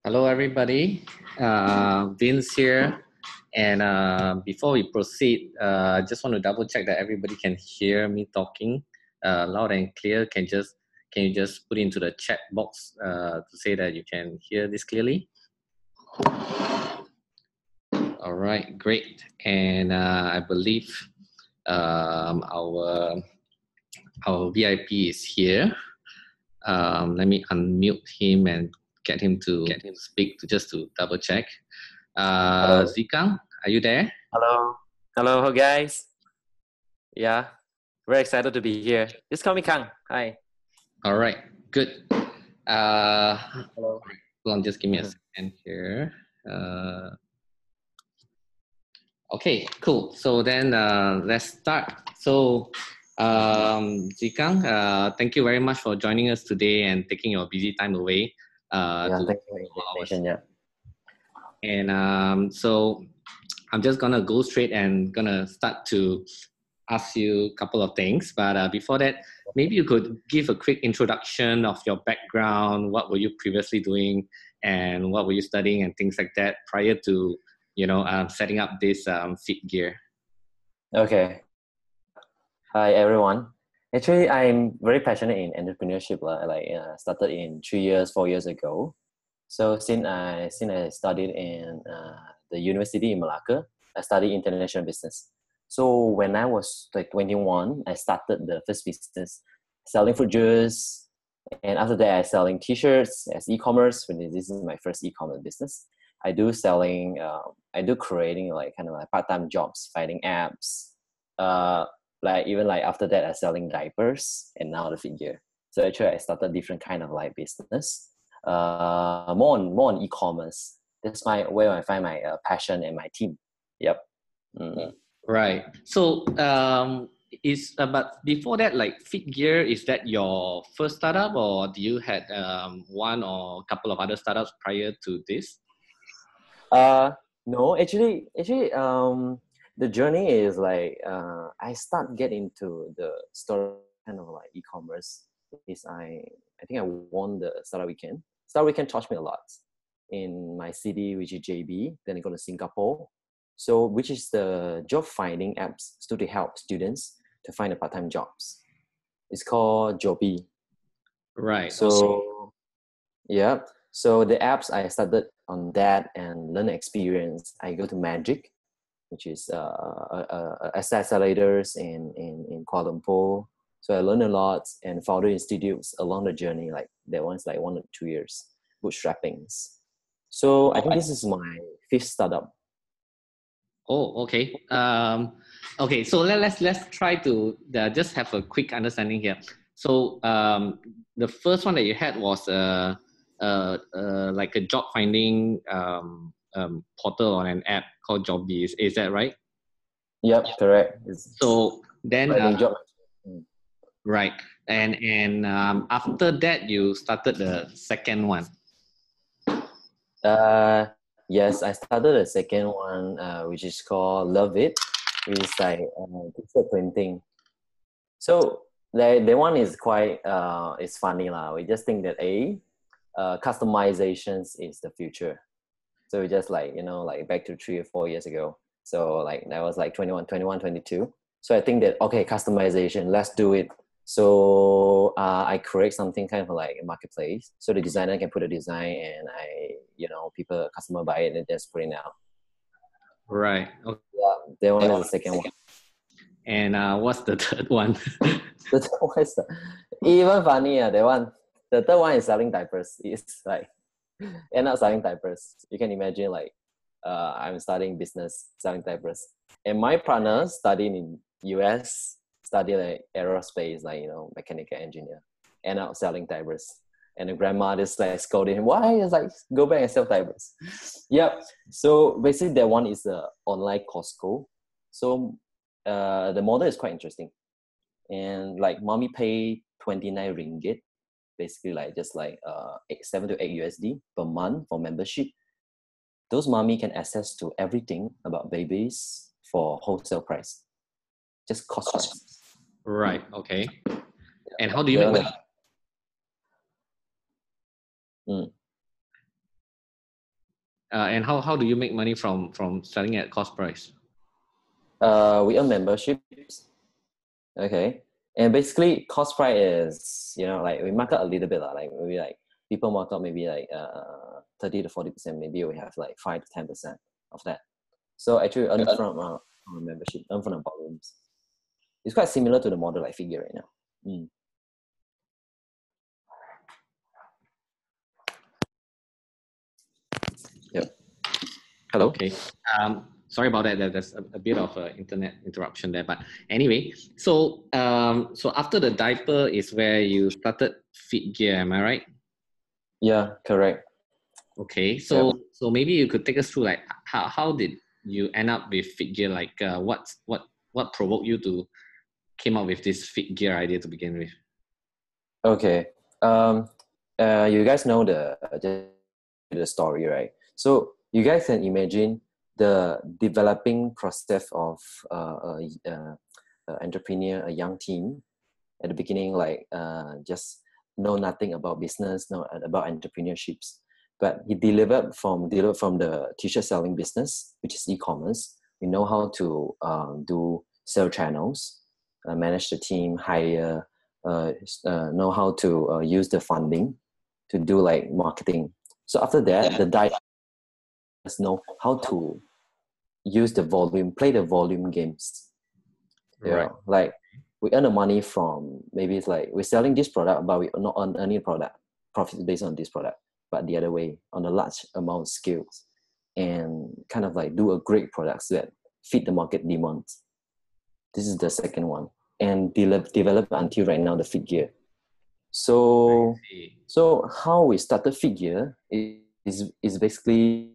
Hello, everybody. Vince here. And before we proceed, I just want to double check that everybody can hear me talking loud and clear. Can you just put into the chat box to say that you can hear this clearly? All right, great. And I believe our VIP is here. Let me unmute him and get him to speak just to double check. Zikang, are you there? Hello, guys. Yeah, very excited to be here. Just call me Kang. Hi. All right, good. Hello. Hold on, just give me a second here. Okay, cool. So then let's start. So Zikang, thank you very much for joining us today and taking your busy time away. Thank you for the invitation. Yeah. And so I'm just gonna go straight and gonna start to ask you a couple of things. But before that, maybe you could give a quick introduction of your background. What were you previously doing, and what were you studying, and things like that prior to setting up this FitGear. Okay. Hi, everyone. Actually, I'm very passionate in entrepreneurship. Started in 4 years ago. So since I studied in the university in Malacca, I studied international business. So when I was like 21, I started the first business selling fruit juice. And after that, I selling t-shirts as e-commerce. When this is my first e-commerce business. I do creating like kind of like part-time jobs, finding apps. Even after that, I selling diapers and now the FitGear. So actually, I started different kind of like business. More on e-commerce. That's where I find my passion and my team. Yep. Right. So but before that, like FitGear, is that your first startup, or do you had one or a couple of other startups prior to this? No, actually, the journey is like I start get into the store kind of like e-commerce. I think I won the Startup Weekend. Startup Weekend taught me a lot in my city, which is JB. Then I go to Singapore. So, which is the job finding apps to help students to find a part-time jobs. It's called Joby. Right. So, yeah. So the apps I started on that and learn experience. I go to Magic, which is accelerators in Kuala Lumpur. So I learned a lot and founder institutes along the journey. Like that one's like 1 or 2 years bootstrappings. So I think this is my fifth startup. Oh, okay. Okay, so let's try to just have a quick understanding here. So the first one that you had was like a job finding portal on an app called Joby. Is that right? Yep, correct. So then, right, and after that, you started the second one. Yes, I started the second one, which is called Love It, which is like pixel printing. So that one is quite it's funny lah. We just think that customizations is the future. So we just like back to 3 or 4 years ago. So like that was like 21, 22. So I think that okay, customization, let's do it. So I create something kind of like a marketplace. So the designer can put a design and customer buy it and just put it out. Right. Okay. Yeah, that one is the second one. And what's the third one? The third one is even funnier. That one, the third one is selling diapers. It's like end up selling diapers. You can imagine like I'm starting business selling diapers, and my partner studying in US, study like aerospace, like mechanical engineer, end up selling diapers. And the grandma just like scolding him, why? It's like go back and sell diapers. Yep. So basically that one is the online Costco. So the model is quite interesting. And like mommy pay 29 ringgit, basically like just like 7 to 8 USD per month for membership. Those mommy can access to everything about babies for wholesale price. Just cost price. Right. Okay. And how do you make money? And how do you make money from selling at cost price? We earn memberships. Okay. And basically cost price is, like we mark up a little bit, like maybe like people mark up maybe like 30 to 40%, maybe we have like 5 to 10% of that. So actually earn from membership, earn from the volumes. It's quite similar to the model like Figure right now. Yep. Hello? Okay. Sorry about that. There's a bit of internet interruption there. But anyway, so after the diaper is where you started Fitgear, am I right? Yeah, correct. Okay. So maybe you could take us through like how did you end up with Fitgear? Like what provoked you to came up with this Fitgear idea to begin with? Okay. You guys know the story, right? So you guys can imagine the developing process of entrepreneur, a young team at the beginning, like just know nothing about business, know about entrepreneurships. But he delivered from the t-shirt selling business, which is e-commerce. We know how to do sales channels, manage the team, hire, know how to use the funding to do like marketing. So after that, the guy know how to use the volume, play the volume games. Right. Like we earn the money from, maybe it's like we're selling this product, but we not earn any profits based on this product, but the other way on a large amount scales, and kind of like do a great products that fit the market demands. This is the second one, and develop until right now the Fitgear. So how we started Fitgear is basically,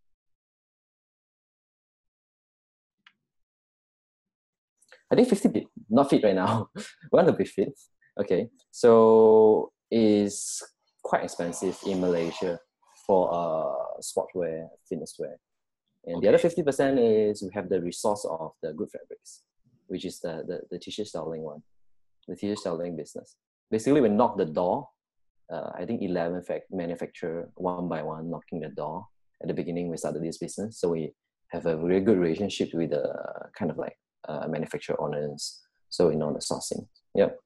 I think 50, not fit right now. We want to be fit. Okay. So it's quite expensive in Malaysia for sportswear, fitness wear. And the other 50% is we have the resource of the good fabrics, which is the t-shirt selling one, the t-shirt selling business. Basically, we knock the door. I think 11 manufacturer one by one knocking the door. At the beginning, we started this business. So we have a very good relationship with the kind of like manufacturer owners. So we know the sourcing. Yep.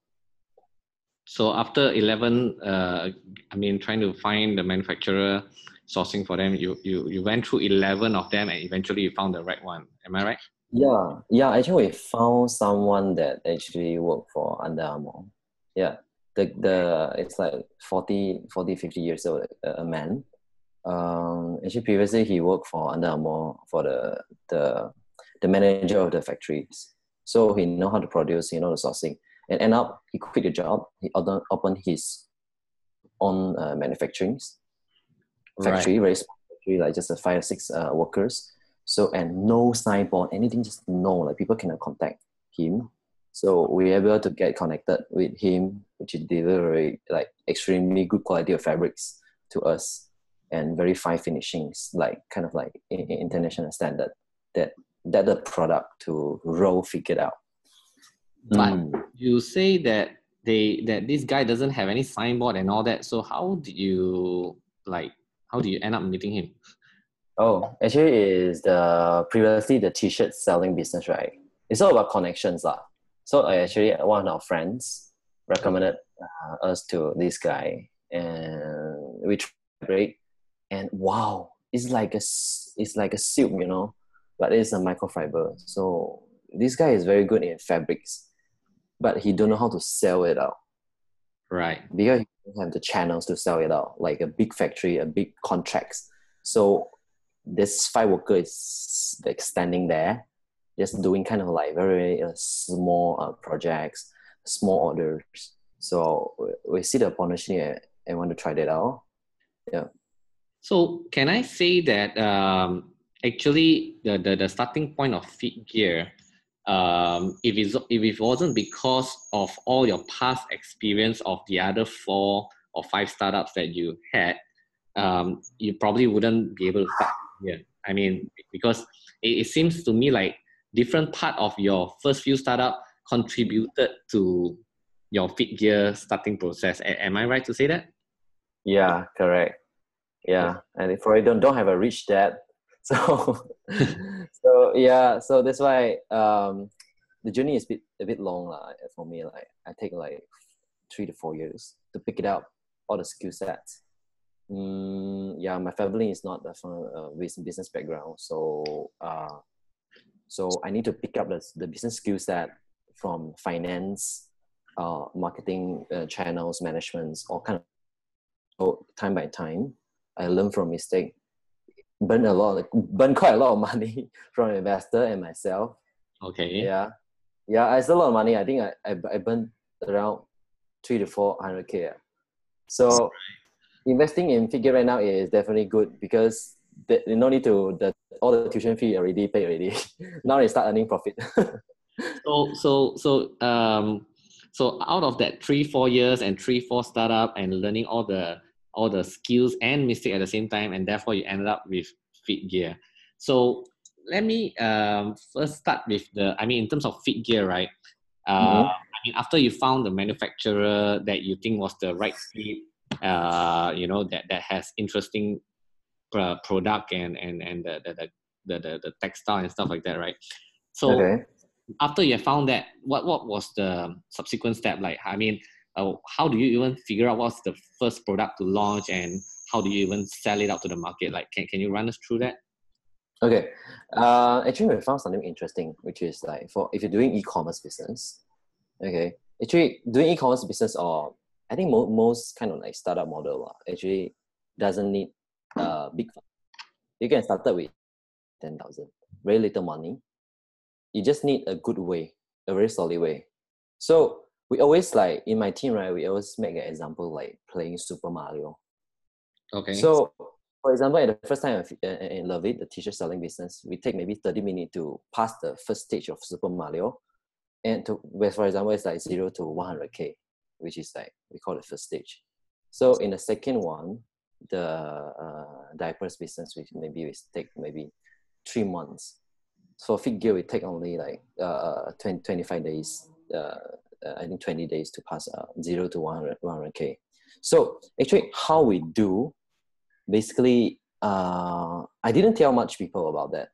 So after 11, trying to find the manufacturer, sourcing for them, you went through 11 of them and eventually you found the right one. Am I right? Yeah. Actually, we found someone that actually worked for Under Armour. Yeah. It's like 40, 50 years old, a man. Actually, previously he worked for Under Armour for the manager of the factories. So he know how to produce, the sourcing. And end up, he quit the job. He opened his own manufacturing factory, very small factory, like just 5 or 6 workers. So, and no signboard, anything, just no, like people cannot contact him. So we were able to get connected with him, which is delivery, like extremely good quality of fabrics to us and very fine finishings, like kind of like international standard that the product to roll figured out. But you say that this guy doesn't have any signboard and all that. So how did you end up meeting him? Oh, actually, is previously the t-shirt selling business, right? It's all about connections, lah. So actually, one of our friends recommended us to this guy, and we tried, and wow, it's like a silk, but it's a microfiber. So this guy is very good in fabrics, but he don't know how to sell it out. Right. Because he don't have the channels to sell it out, like a big factory, a big contracts. So this 5 worker is like standing there, just doing kind of like very small projects, small orders. So we see the opportunity and want to try that out. Yeah. So can I say that actually the starting point of Fitgear, if it wasn't because of all your past experience of the other 4 or 5 startups that you had, you probably wouldn't be able to start here. I mean, because it seems to me like different part of your first few startup contributed to your Fitgear starting process. Am I right to say that? Yeah, correct. Yeah, and for I don't have a rich dad, so so yeah, so that's why the journey is a bit long for me. Like I take like 3 to 4 years to pick it up, all the skill sets. Yeah, my family is not from a business background, so I need to pick up the business skill set from finance, marketing, channels, managements, all kind of. So time by time, I learn from mistake, burn quite a lot of money from investor and myself. Okay. Yeah, I still a lot of money. I think I burned around 300 to 400K. So investing in Figure right now is definitely good because you no need to all the tuition fee already paid already. Now they start earning profit. So out of that 3-4 years and 3-4 startup and learning all the skills and mistake at the same time, and therefore you ended up with FitGear. So let me first start with in terms of FitGear, right? After you found the manufacturer that you think was the right fit, that has interesting product and the textile and stuff like that, right? So okay. After you have found that, what was the subsequent step like? How do you even figure out what's the first product to launch, and how do you even sell it out to the market? Like, can you run us through that? Okay. Actually, we found something interesting, which is like if you're doing e-commerce business, okay. Actually, doing e-commerce business, or I think most kind of like startup model actually doesn't need big fund. You can start with 10,000, very little money. You just need a good way, a very solid way. So we always like in my team, right? We always make an example like playing Super Mario. Okay. So, for example, at the first time in Love It, the t-shirt selling business, we take maybe 30 minutes to pass the first stage of Super Mario, and where, for example, it's like 0 to 100K, which is like we call the first stage. So in the second one, the diapers business, which maybe we take maybe 3 months. For Figure, we take only like 25 days, I think 20 days to pass 0 to 100K. So actually how we do, basically, I didn't tell much people about that.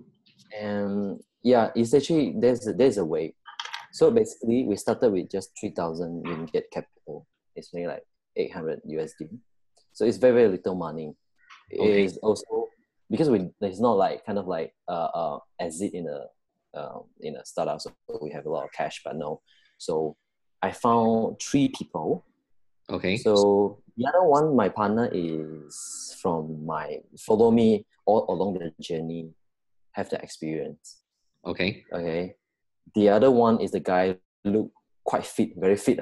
And yeah, it's actually, there's a way. So basically we started with just 3,000 ringgit capital. It's only like 800 USD. So it's very, very little money. Okay. It's also because it's not like kind of like exit in a startup, so we have a lot of cash, but no. So I found 3 people. Okay. So the other one, my partner is follow me all along the journey, have the experience. Okay. Okay. The other one is the guy look quite fit, very fit.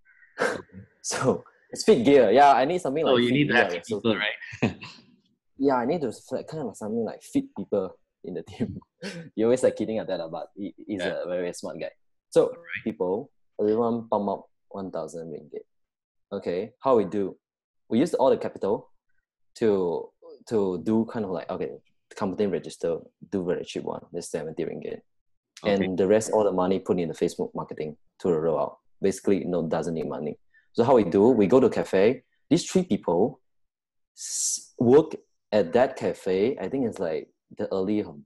So it's FitGear. Yeah, I need something like you need to FitGear. have people, right? Yeah, I need to kind of something like fit people in the team. You always like kidding at that, but he's a very smart guy. So people, everyone pump up 1,000 ringgit. Okay, how we do? We use all the capital to do kind of like, okay, company register, do very cheap one, that's 70 ringgit. Okay. And the rest, all the money put in the Facebook marketing to roll out. Basically, doesn't need money. So how we do? We go to cafe. These 3 people work at that cafe. I think it's like the early of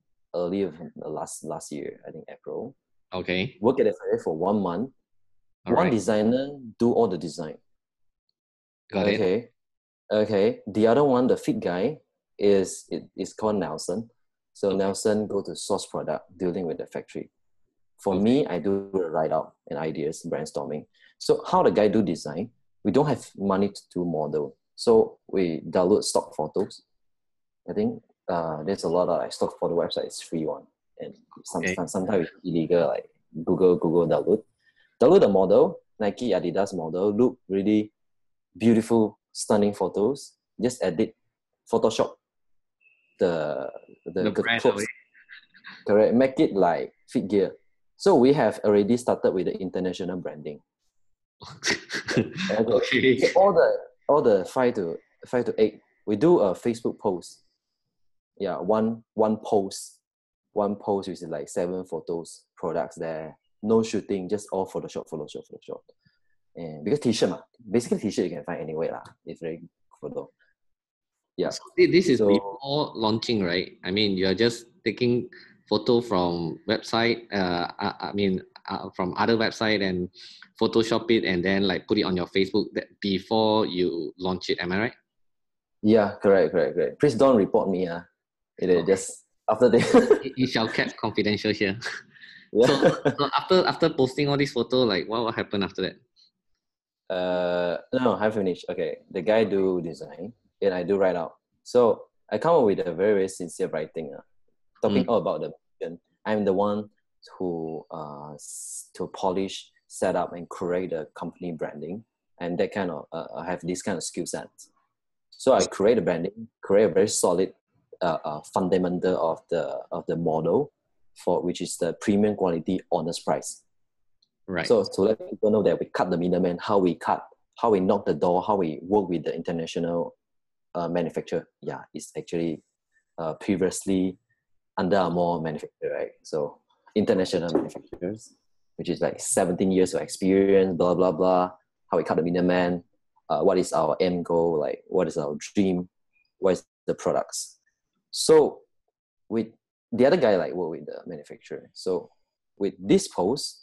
last year. I think April. Okay. Work at the cafe for 1 month. All One right. designer do all the design. Got it. Okay. The other one, the fit guy, is called Nelson. So Nelson go to source product, dealing with the factory. For me, I do the write out and ideas, brainstorming. So how the guy do design? We don't have money to do model, so we download stock photos. I think there's a lot of like stock photo website. It's free one, and sometimes it's illegal, like Google download the model, Nike, Adidas model, look really beautiful, stunning photos. Just edit, Photoshop the brand clothes. Correct. Make it like FitGear. So we have already started with the international branding. Okay. So all the 5 to 8, we do a Facebook post. Yeah, one post which is like 7 photos, products there. No shooting, just all Photoshop. And because t-shirt, basically t-shirt you can find anywhere lah. It's very photo. Yeah. So this is So before launching, right? I mean, you're just taking photo from website. From other website and Photoshop it and then like put it on your Facebook before you launch it. Am I right? yeah, correct. Please don't report me. It is Okay. just after they. It shall kept confidential here. So, Yeah. so after posting all these photo, like what happened after that? No, I finished. Okay, the guy do design and I do write out. So I come up with a very very sincere writing. Talking Mm, all about the vision. I'm the one who to polish, set up, and create the company branding, and that kind of I have this kind of skill sets. So I create a branding, create a very solid fundamental of the model for which is the premium quality honest price. right. So to let people know that we cut the middleman, how we cut, how we knock the door, how we work with the international manufacturer. Yeah, it's actually previously Under Armour manufacturer, right? So international manufacturers, which is like 17 years of experience, blah, blah, blah. How we cut the middleman, what is our end goal, like what is our dream, what is the products. So with the other guy, like work with the manufacturer. So with this post,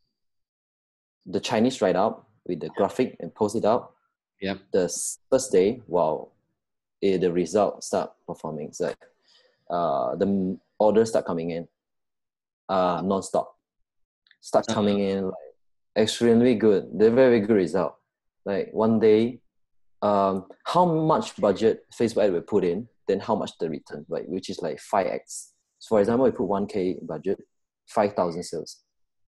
the Chinese write up with the graphic and post it out. Yep. The first day, wow, the result start performing. It's like the orders start coming in non-stop. Start coming in like extremely good. They're very good result. Like one day, how much budget Facebook ad will put in, then how much the return, like which is like 5x. So for example, we put 1K budget, 5,000 sales.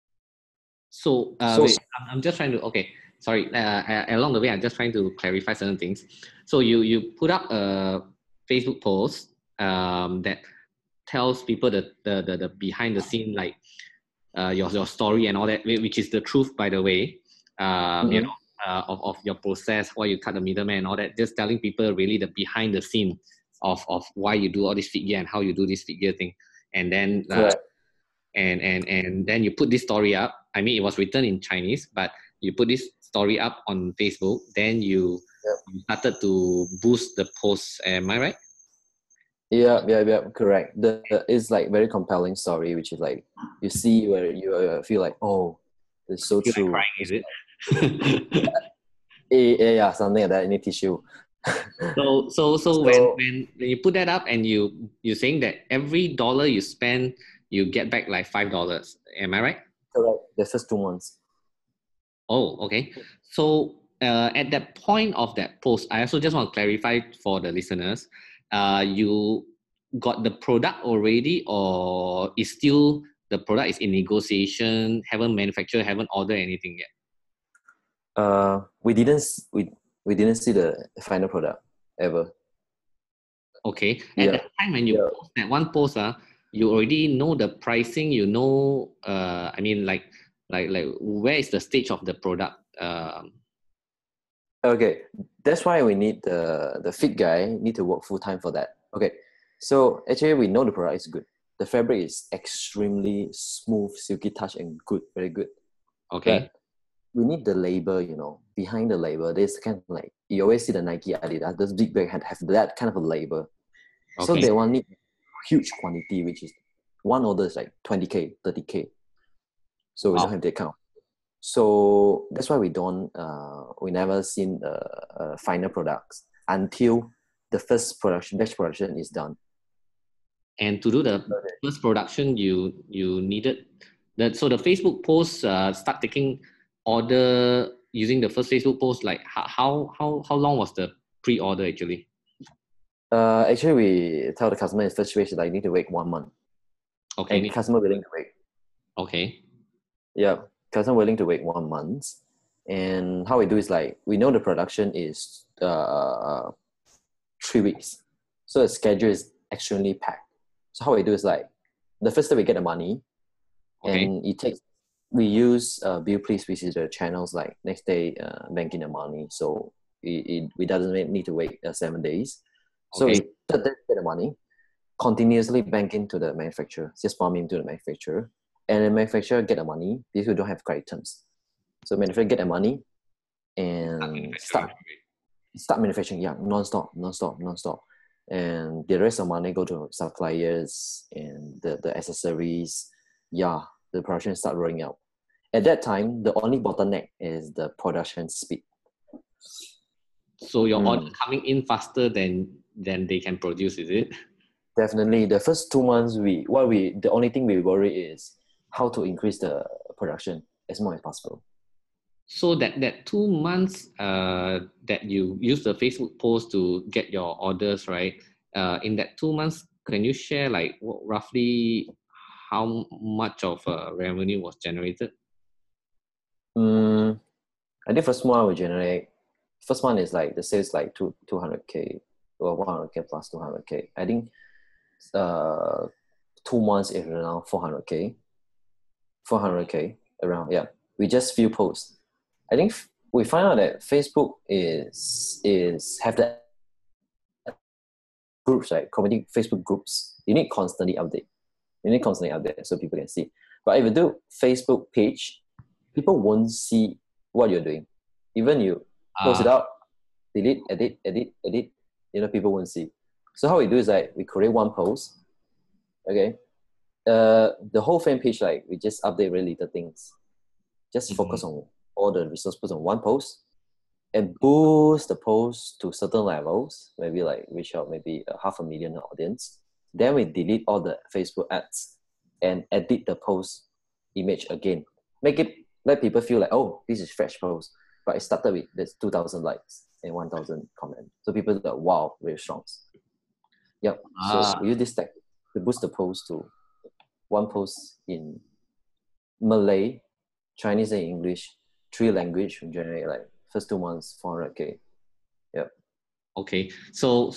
So So wait, I'm just trying to sorry. Along the way, I'm just trying to clarify certain things. So you put up a Facebook post that tells people the behind the scene like your story and all that, which is the truth, by the way. mhm. Of your process, why you cut the middleman and all that. Just telling people really the behind the scene of why you do all this figure and how you do this figure thing, and then Correct. and then you put this story up. I mean, it was written in Chinese, but you put this story up on Facebook. Then you started to boost the post. Am I right? Yeah, correct. It's like very compelling story, which is like you see where you feel like, oh, it's so Feel like true. crying, is it? Yeah, something like that. You need tissue. So So when you put that up and you're saying that every dollar you spend, you get back like $5. Am I right? correct. The first 2 months. Oh, okay. So at that point of that post, I also just want to clarify for the listeners, you got the product already, or is still the product is in negotiation, haven't manufactured, haven't ordered anything yet? We didn't we didn't see the final product ever. Okay. At Yeah, that time when you yeah. post that one post, you already know the pricing, you know, I mean, like where is the stage of the product? Okay, that's why we need the fit guy need to work full time for that. Okay, so actually we know the product is good. The fabric is extremely smooth, silky touch, and good, very good. Okay. But we need the label, you know, behind the label. There's kind of like you always see the Nike, Adidas, those big brands have that kind of a label. So Okay. they want need huge quantity, which is one order is like 20K, 30K. So we don't Wow. have that kind of. So that's why we never seen final products until the first batch production is done. And to do the first production, you needed that. So the Facebook post start taking order using the first Facebook post. Like how long was the pre-order actually? Actually, we tell the customer in first phase like need to wait 1 month, Okay. and customer willing to wait. Okay. Yeah, customer willing to wait 1 month. And how we do is like we know the production is 3 weeks, so the schedule is extremely packed. So how we do is like the first day we get the money, Okay. and we use bill please, which is the channels like next day banking the money. So we doesn't need to wait 7 days. So Okay. we third day get the money, continuously bank into the manufacturer, just farm into the manufacturer, and the manufacturer get the money because we don't have credit terms. So manufacturer get the money and Manufacturing. start. Start manufacturing, yeah, non-stop. And the rest of money go to suppliers and the accessories. Yeah, the production start rolling out. At that time, the only bottleneck is the production speed. So your order coming in faster than they can produce, is it? Definitely, the first 2 months, the only thing we worry is how to increase the production as much as possible. So that 2 months that you use the Facebook post to get your orders, right? In that 2 months, can you share like roughly how much of revenue was generated? I think first month we generate. First month is like the sales like 200K or 100K plus 200K. I think 2 months is around 400K around. Yeah, we just few posts. I think we find out that Facebook is have the groups, right? Community Facebook groups. You need constantly update. So people can see. But if you do Facebook page, people won't see what you're doing. Even you post it out, delete, edit, people won't see. So how we do is like we create one post, okay? The whole fan page, like we just update really little things. Just focus on all the resources on one post and boost the post to certain levels, maybe like reach out maybe 500,000 audience. Then we delete all the Facebook ads and edit the post image again. Let people feel like, oh, this is fresh post. But it started with this 2,000 likes and 1,000 comments. So people are like, wow, very strong. Yep. So we use this tech to boost the post to one post in Malay, Chinese and English, 3 language, we generate like first 2 months 400K. Yep. Okay. So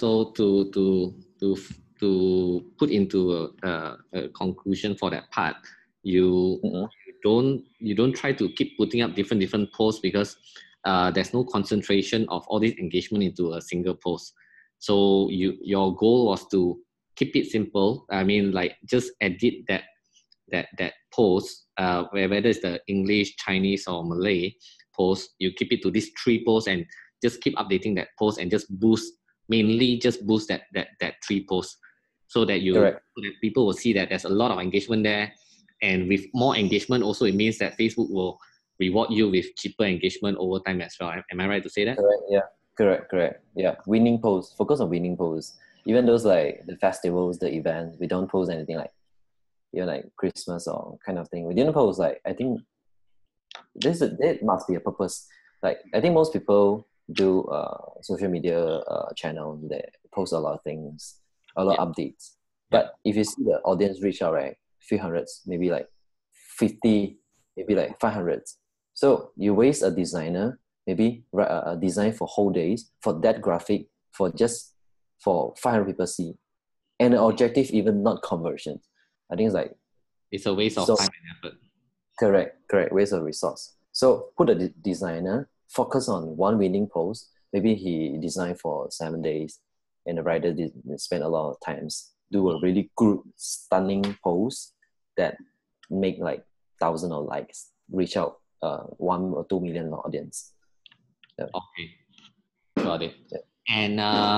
to put into a conclusion for that part, you don't try to keep putting up different posts because there's no concentration of all this engagement into a single post. So your goal was to keep it simple. I mean, like just edit that post, whether it's the English, Chinese, or Malay post, you keep it to these 3 posts and just keep updating that post and just boost that 3 posts so that people will see that there's a lot of engagement there. And with more engagement, also it means that Facebook will reward you with cheaper engagement over time as well. Am I right to say that? Correct. Yeah. Correct. Yeah. Winning posts. Focus on winning posts. Even those like the festivals, the events, we don't post anything like like Christmas or kind of thing. We didn't post like, I think there must be a purpose. Like I think most people do social media channel that post a lot of things, a lot of updates. But if you see the audience reach out, right, few hundreds, maybe like 50, maybe like 500. So you waste a designer, maybe write a design for whole days for that graphic for 500 people see, and the objective even not conversion. I think it's like it's a waste of time and effort. Correct. Waste of resource. So put a designer, focus on one winning post. Maybe he designed for 7 days, and the writer did spend a lot of times do a really good, stunning post that make like 1,000 of likes, reach out 1 or 2 million audience. Yeah. Okay, got it. Yeah. And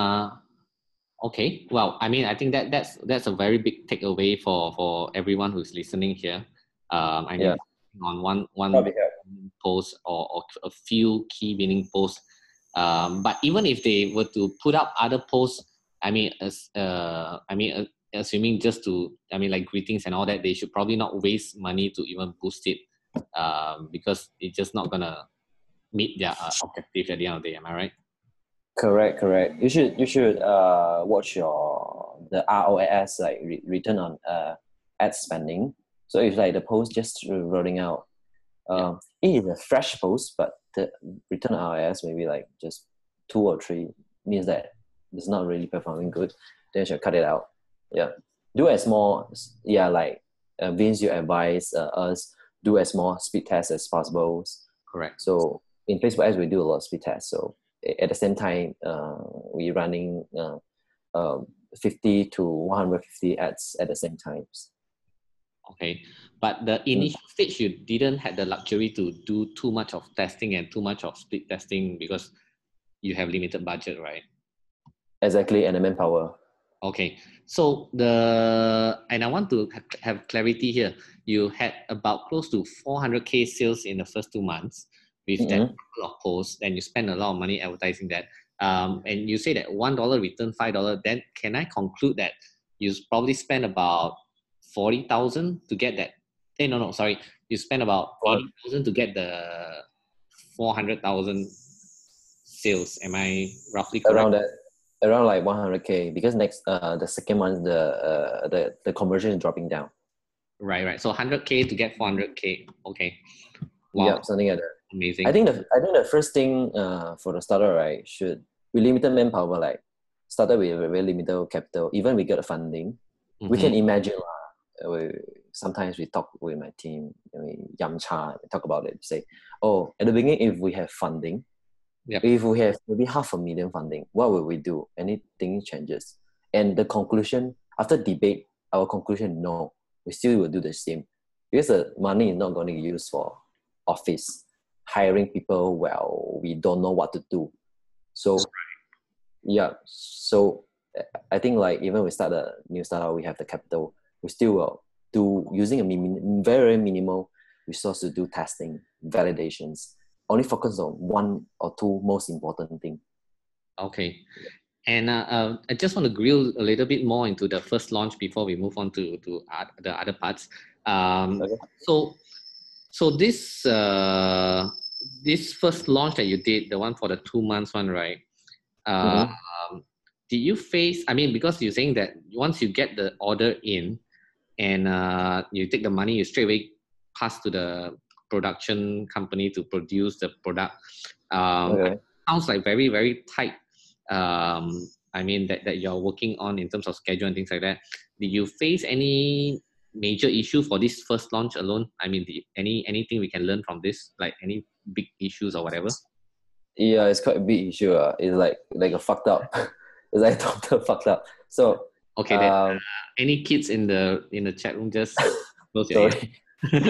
okay, well, I mean, I think that's a very big takeaway for everyone who's listening here. I mean, on one post or a few key winning posts. But even if they were to put up other posts, assuming just to, like greetings and all that, they should probably not waste money to even boost it, because it's just not gonna meet their objective at the end of the day. Am I right? Correct. You should watch the ROAS, like return on ad spending. So if like the post just rolling out, it is a fresh post, but the return on ROAS maybe like just 2 or 3 means that it's not really performing good. Then you should cut it out. Yeah, do as more. Yeah, like Vince, you advise us do as more speed tests as possible. Correct. So in Facebook ads we do a lot of speed tests. So at the same time, we running 50 to 150 ads at the same time. Okay, but the initial stage, you didn't have the luxury to do too much of testing and too much of split testing because you have limited budget, right? Exactly, and the manpower. Okay, so and I want to have clarity here. You had about close to 400K sales in the first 2 months with that couple of posts, and you spend a lot of money advertising that. And you say that $1 return $5. Then can I conclude that you probably spend about 40,000 to get that? No, sorry. You spend about 80,000 to get the 400,000 sales. Am I roughly correct? Around that, around like 100K, because next the second month the conversion is dropping down. Right. So 100K to get 400K. Okay. Wow. Yeah, something like that. Amazing. I think the first thing for the starter, right, should be limited manpower. Like started with a very limited capital. Even we get the funding, we can imagine. Sometimes we talk with my team, we yamcha, we talk about it. Say, oh, at the beginning, if we have funding, if we have maybe 500,000 funding, what will we do? Anything changes, and the conclusion after debate, our conclusion, no, we still will do the same because the money is not going to be used for office hiring people. Well, we don't know what to do, so so I think like even we start a new startup, we have the capital, we still will do using a very minimal resource to do testing, validations, only focus on one or two most important thing. Okay. And I just want to grill a little bit more into the first launch before we move on to the other parts. Okay. So this first launch that you did, the one for the 2 months one, right? Did you face, I mean, because you're saying that once you get the order in and you take the money, you straight away pass to the production company to produce the product. Sounds like very, very tight. I mean, that you're working on in terms of schedule and things like that. Did you face any major issue for this first launch alone? I mean, anything we can learn from this, like any big issues or whatever? Yeah, it's quite a big issue. It's like a fucked up. It's like total fucked up. So okay, any kids in the chat room, just close your ears.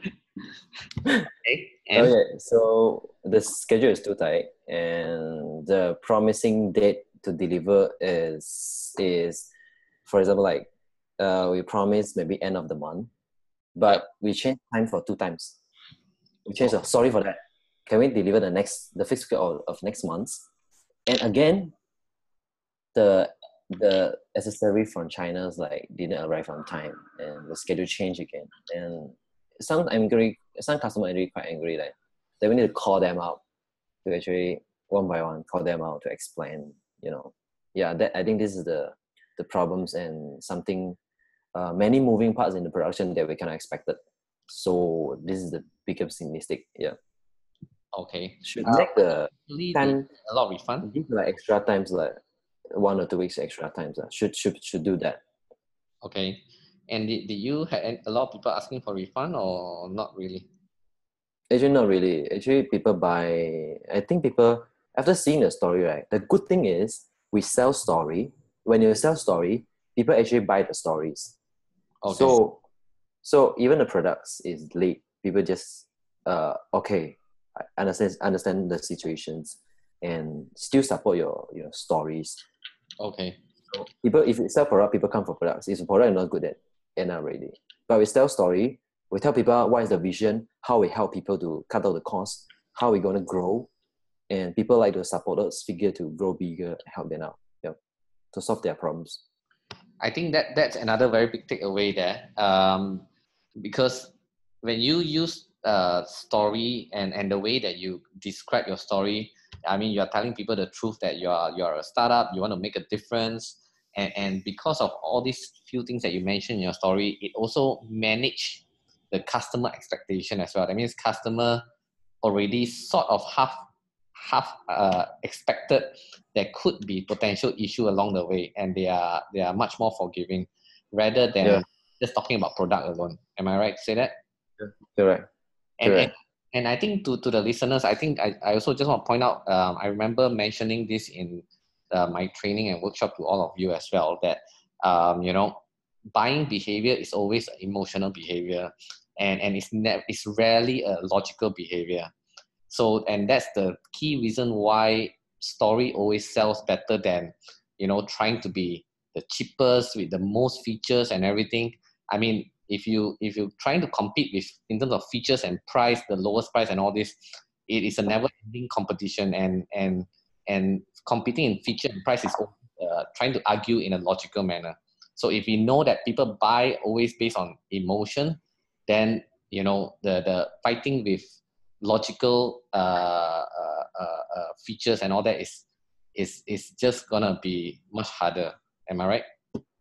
Okay, so the schedule is too tight, and the promising date to deliver is for example, like we promise maybe end of the month, but we change time for 2 times. We change. Sorry for that. Can we deliver the fixed schedule of next month? And again, the accessory from China's like didn't arrive on time, and the schedule changed again. And some customer angry, quite angry. Like they will need to call them out to actually one by one call them out to explain. That I think this is the problems and something many moving parts in the production that we cannot expected. So this is the biggest mistake. Yeah. Okay. Should make the time a lot of refund. Give like extra times, like 1 or 2 weeks extra times. Should do that. Okay. And did you have a lot of people asking for refund or not really? Actually, not really. Actually, people buy. I think people after seeing the story, right? The good thing is we sell story. When you sell story, people actually buy the stories. Okay. So even the products is late. People just okay. I understand the situations and still support your stories. Okay. So people, if you sell product, people come for products. If the product is not good, then end up already. But we tell story. We tell people what is the vision, how we help people to cut out the cost, how we're going to grow, and people like to support us figure to grow bigger, help them out, to solve their problems. I think that's another very big takeaway there, because when you use story and the way that you describe your story, I mean, you're telling people the truth that you're a startup, you want to make a difference, and because of all these few things that you mentioned in your story, it also manage the customer expectation as well. That means customer already sort of half expected there could be potential issue along the way, and they are much more forgiving rather than just talking about product alone. Am I right to say that? Correct. And I think to the listeners, I think I also just want to point out, I remember mentioning this in my training and workshop to all of you as well, that buying behavior is always an emotional behavior, and it's rarely a logical behavior. So, and that's the key reason why story always sells better than, trying to be the cheapest with the most features and everything. I mean, if you're trying to compete with in terms of features and price, the lowest price and all this, it is a never-ending competition, and competing in feature and price is trying to argue in a logical manner. So if we know that people buy always based on emotion, then the fighting with logical features and all that is just gonna be much harder. Am I right?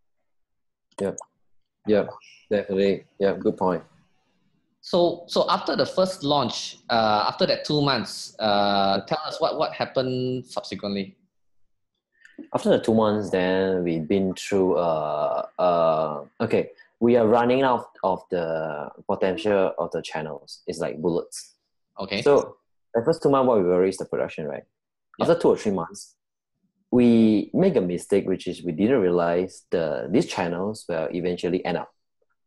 Yeah, definitely. Yeah, good point. So after the first launch, after that 2 months, tell us what happened subsequently. After the 2 months, then we've been through okay, we are running out of the potential of the channels. It's like bullets. Okay. So the first 2 months, what we were is the production, right? After 2 or 3 months, we make a mistake, which is we didn't realize these channels will eventually end up.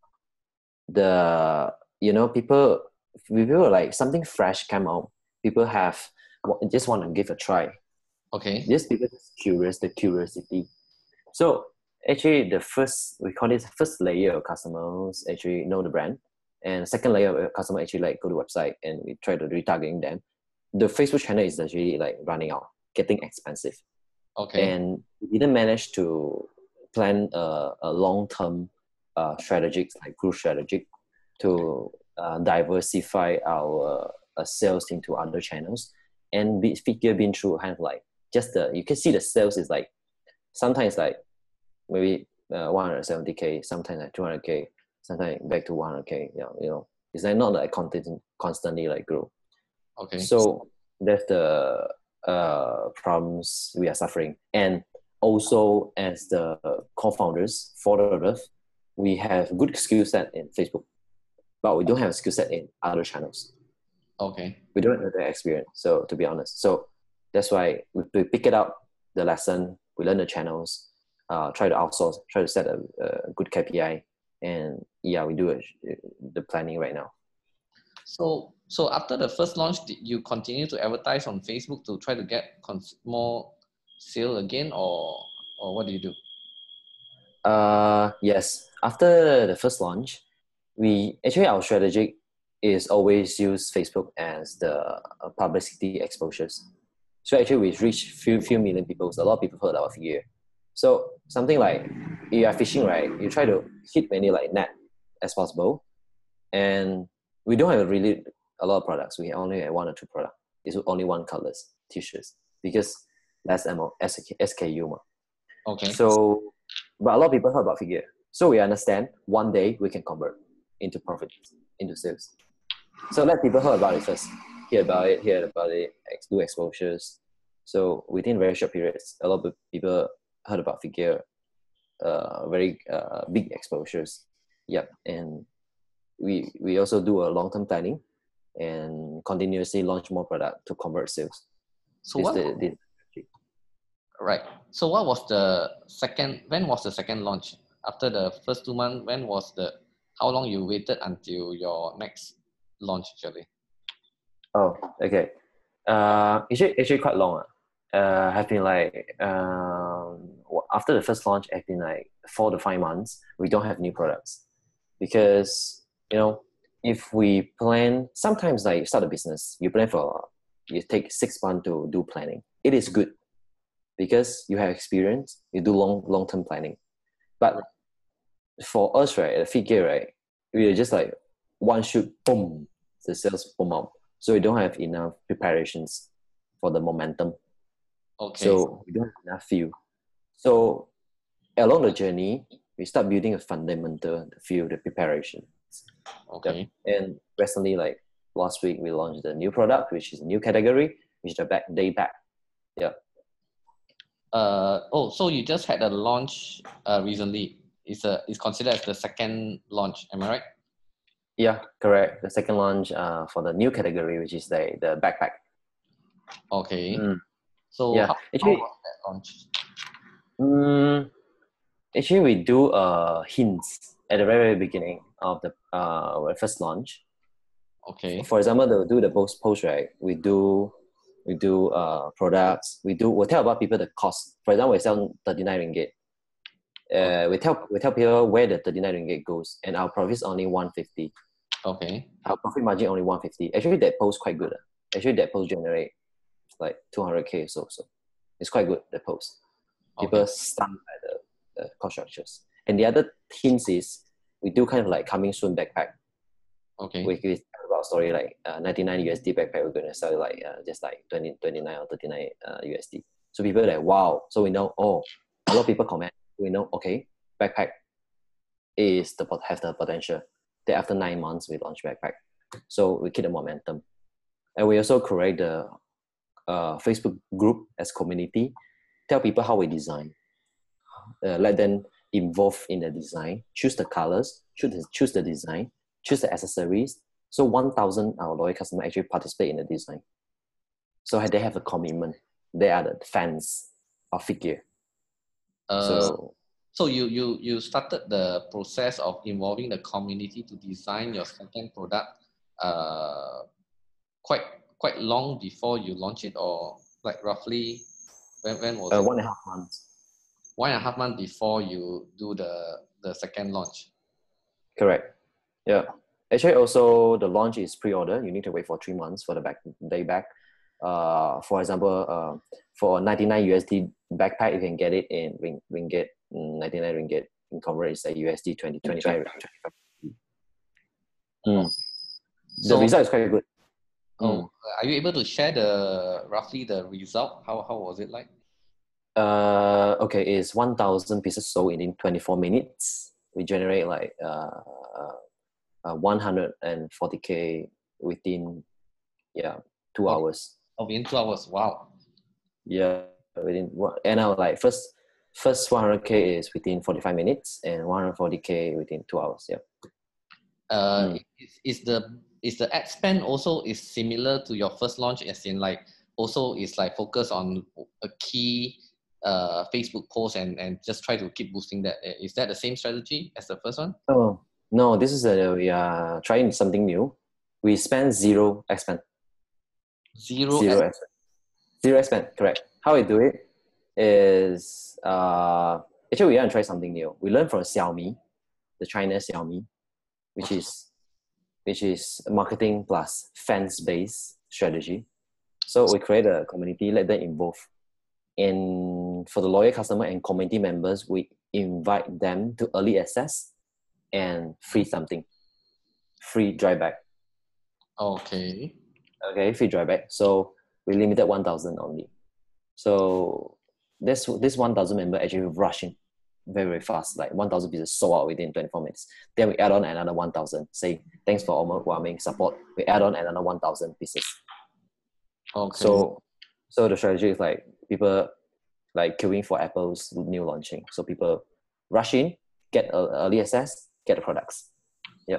People like something fresh come out. People just want to give a try. Okay. Just people curious, the curiosity. So actually, we call it the first layer of customers actually know the brand, and second layer of customer actually like go to the website and we try to retargeting them. The Facebook channel is actually like running out, getting expensive. Okay. And we didn't manage to plan a long-term strategic, like group strategic, to diversify our sales into other channels. And figure been through kind of like you can see the sales is like sometimes like maybe 170K, sometimes like 200K, sometimes back to 100K. It's like not like constantly like grow. Okay. So that's the problems we are suffering. And also as the co-founders, we have good skill set in Facebook, but we don't have a skill set in other channels. Okay. We don't have the experience, so to be honest. So that's why we pick it up, the lesson, we learn the channels, try to outsource, try to set a good KPI, and we do the planning right now. So after the first launch, did you continue to advertise on Facebook to try to get more sale again, or what do you do? Yes. After the first launch, our strategy is always use Facebook as the publicity exposures. So actually, we reach few million people. So a lot of people heard about Figure. So something like you are fishing, right? You try to hit many like net as possible, and we don't have really a lot of products. We only have 1 or 2 products. It's only one colors t-shirts because that's SKU. Okay. So, but a lot of people heard about Figure. So we understand one day we can convert into profit, into sales. So let people hear about it first. Hear about it, do exposures. So within very short periods, a lot of people heard about Figure, very big exposures. Yep. And we also do a long-term planning and continuously launch more product to convert sales. So right. So when was the second launch? After the first 2 months, how long you waited until your next launch actually? Oh, okay. Actually quite long. Have been like after the first launch, have been like 4 to 5 months. We don't have new products because if we plan, sometimes like start a business, you take 6 months to do planning. It is good because you have experience. You do long-term planning, but for us, right, at Figure, right, we are just like one shoot, boom, the sales boom out. So we don't have enough preparations for the momentum. Okay. So we don't have enough feel. So along the journey, we start building a fundamental feel, the preparation. Okay. And recently, like last week, we launched a new product, which is a new category, which is the day back. Yeah. So you just had a launch recently. It's considered as the second launch. Am I right? Yeah, correct. The second launch for the new category, which is the backpack. Okay. So yeah, how was that launch? Actually, we do hints at the very beginning of the first launch. Okay. For example, they'll do the post, right? We do We do products. We'll tell about people the cost. For example, we sell 39 ringgit. We tell people where the 39 ringgit goes, and our profit is only 150. Okay. Our profit margin only 150. Actually, that post quite good. Actually, that post generate like 200K or so. It's quite good, the post. People stunned by the cost structures. And the other hints is we do kind of like coming soon backpack. Okay. We talk about story like 99 USD backpack. We're going to sell like just like 29 or 39 USD. So people are like, wow. So we know, a lot of people comment. We know, okay, backpack has the potential. Then after 9 months, we launch backpack. So we keep the momentum. And we also create the Facebook group as community. Tell people how we design. Let them involve in the design. Choose the colors. Choose the design. Choose the accessories. So 1,000 our loyal customers actually participate in the design. So they have a commitment. They are the fans of Figure. So you started the process of involving the community to design your second product quite long before you launch it, or like roughly when was it? 1.5 months. 1.5 months before you do the second launch. Correct. Yeah. Actually, also the launch is pre-order. You need to wait for 3 months for the day back. For example, for 99 USD backpack, you can get it in ringgit, 99 ringgit. In convert is like USD 20, 25. The result is quite good. Are you able to share roughly the result? How was it like? Okay, it's 1,000 pieces sold in 24 minutes. We generate like 140K within 2 hours. Within 2 hours, wow. Yeah, and our like first 100K is within 45 minutes and 140K within 2 hours. Yeah. Is the ad spend also is similar to your first launch, as in like also is like focus on a key Facebook post and just try to keep boosting that? Is that the same strategy as the first one? Oh no, this is we are trying something new. We spend zero expense. Zero expense, correct. How we do it is actually we want to try something new. We learned from Xiaomi, the China Xiaomi, which is marketing plus fans based strategy. So we create a community, let them involve. And for the loyal customer and community members, we invite them to early access and free dry bag. Okay, free dry bag. So we limited 1,000 only. So this 1,000 member actually rushing very, very fast. Like 1,000 pieces sold out within 24 minutes. Then we add on another 1,000. Say thanks for overwhelming support. We add on another 1,000 pieces. Okay. So the strategy is like people like queuing for Apple's new launching. So people rush in, get early access, get the products. Yep.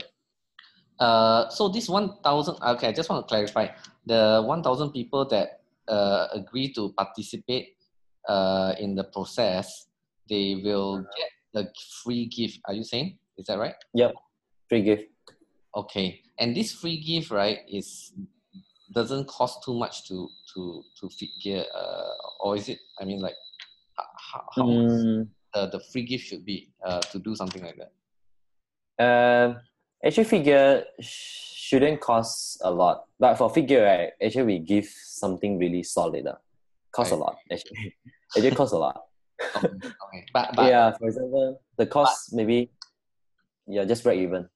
So this 1,000. Okay, I just want to clarify the 1,000 people that agree to participate in the process. They will get a free gift. Are you saying? Is that right? Yep. Free gift. Okay, and this free gift, right, doesn't cost too much to Figure, or is it? I mean, like how much the free gift should be to do something like that? Actually, Figure shouldn't cost a lot, but for Figure, right, actually we give something really solid. Cost a lot. Actually, it costs a lot. Okay. But yeah, for example, the cost maybe just break even.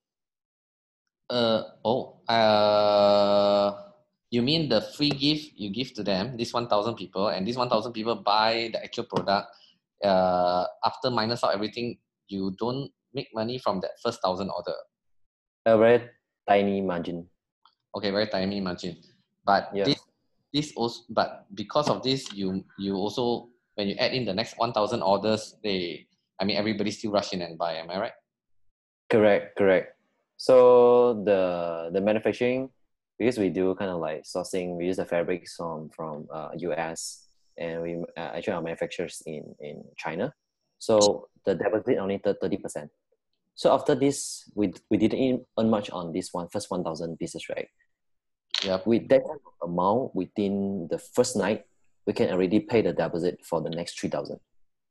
You mean the free gift you give to them, this 1,000 people, and these 1,000 people buy the actual product. After minus out everything, you don't make money from that first 1,000 order. A very tiny margin. Okay, very tiny margin. But this also, but because of this, you also, when you add in the next 1,000 orders, everybody still rush in and buy. Am I right? Correct. So the manufacturing, because we do kind of like sourcing, we use the fabrics from US, and we actually our manufacturers in China. So the deposit only 30%. So after this, we didn't earn much on this first 1,000 pieces, right? Yep. With that kind of amount within the first night, we can already pay the deposit for the next 3,000.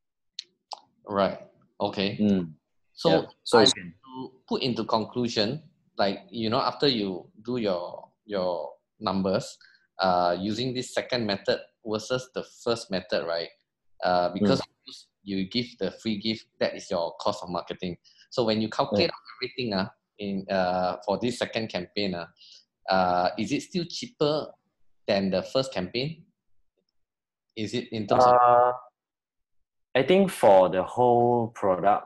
Right. Okay. So Yeah. So I you can, to put into conclusion, like after you do your numbers, using this second method versus the first method, right? Because you give the free gift, that is your cost of marketing. So when you calculate out everything, in for this second campaign, is it still cheaper than the first campaign? Is it in terms of I think for the whole product,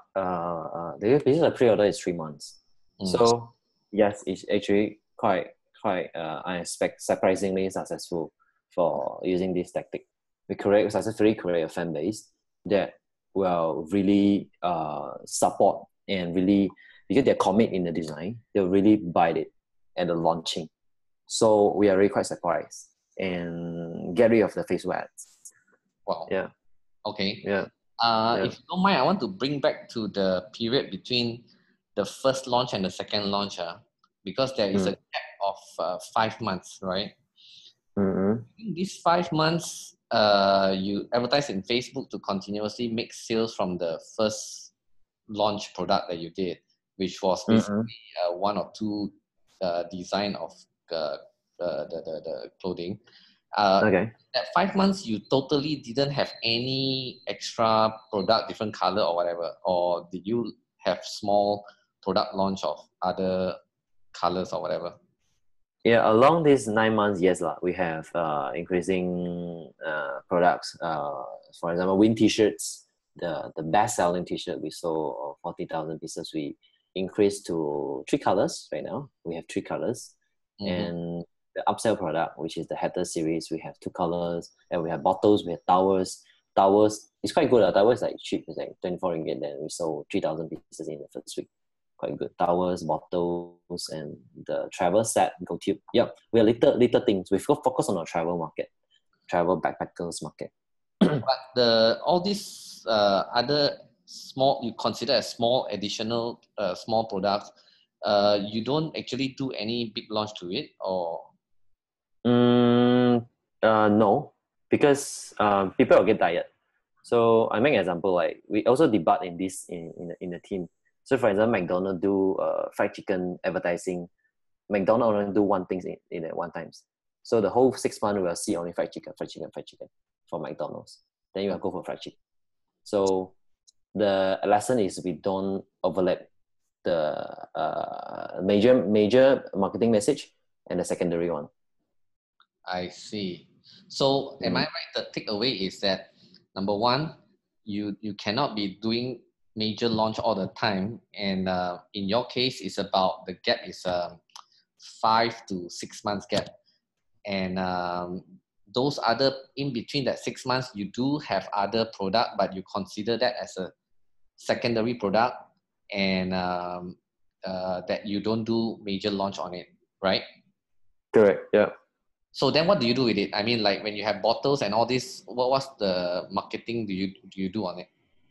the pre-order is 3 months. So yes, it's actually quite surprisingly successful for using this tactic. We successfully create a fan base that will really support and really, because they're commit in the design, they'll really buy it at the launching. So we are really quite surprised and get rid of the Facebook ads. Wow. Yeah. Okay. Yeah. If you don't mind, I want to bring back to the period between the first launch and the second launch, because there is a gap of 5 months, right? Mm-hmm. In these 5 months, you advertise in Facebook to continuously make sales from the first launch product that you did, which was basically one or two design of the clothing. Okay. That 5 months, you totally didn't have any extra product, different color or whatever, or did you have small product launch of other colors or whatever? Yeah, along these 9 months, yes, we have increasing products. For example, wind t-shirts, the best selling t-shirt we sold 40,000 pieces. We increased to 3 colors right now. We have 3 colors. And the upsell product, which is the Hatter series, we have 2 colors. And we have bottles, we have towels. Towels, it's quite good. Towels is like cheap, it's like 24 ringgit. Then we sold 3,000 pieces in the first week. Quite good. Towels, bottles, and the travel set, GoTube. Yep, we are little things. We focus on our travel market, travel backpackers market. But all these other small, you consider as small additional small products, you don't actually do any big launch to it, or? No, because people will get tired. So I make an example, like we also debug in this in the team. So for example, McDonald's do fried chicken advertising. McDonald's only do one thing in at one times. So the whole 6 months we will see only fried chicken for McDonald's. Then you will go for fried chicken. So the lesson is we don't overlap the major marketing message and the secondary one. I see. So am I right? The takeaway is that number one, you cannot be doing major launch all the time, and in your case, it's about the gap is 5 to 6 months gap, and those other in between that 6 months, you do have other product, but you consider that as a secondary product, and that you don't do major launch on it, right? Correct. Yeah. So then what do you do with it? I mean, like when you have bottles and all this, what's the marketing do you do on it?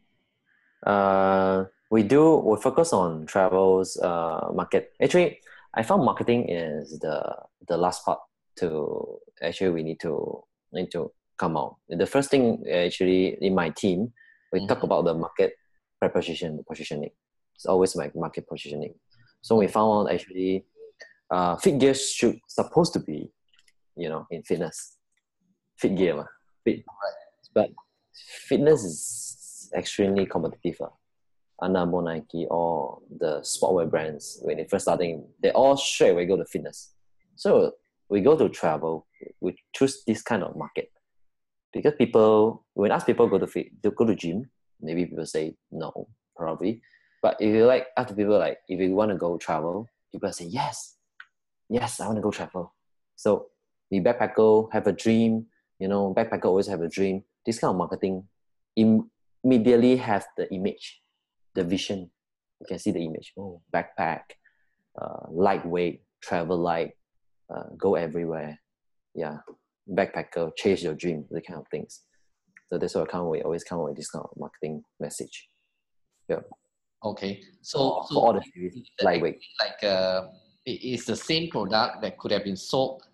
We focus on travels market. Actually, I found marketing is the last part to actually we need to come out. The first thing actually in my team, we talk about the market positioning. It's always like market positioning. So we found out actually fit gear should supposed to be, in fitness. Fit gear, fit. But fitness is extremely competitive. Under Armour, Nike, or the sportwear brands, when they first starting, they all straight away go to fitness. So we go to travel, we choose this kind of market. Because when ask people to go to gym, maybe people say no, probably. But if you after people if you want to go travel, people say yes, I want to go travel. So we backpacker have a dream, backpacker always have a dream. This kind of marketing immediately have the image, the vision. You can see the image. Oh, backpack, lightweight, travel light, go everywhere. Yeah, backpacker, chase your dream, the kind of things. So that's why we always come up with this kind of marketing message. Yeah. Okay. So for all the series, lightweight. it is the same product that could have been sold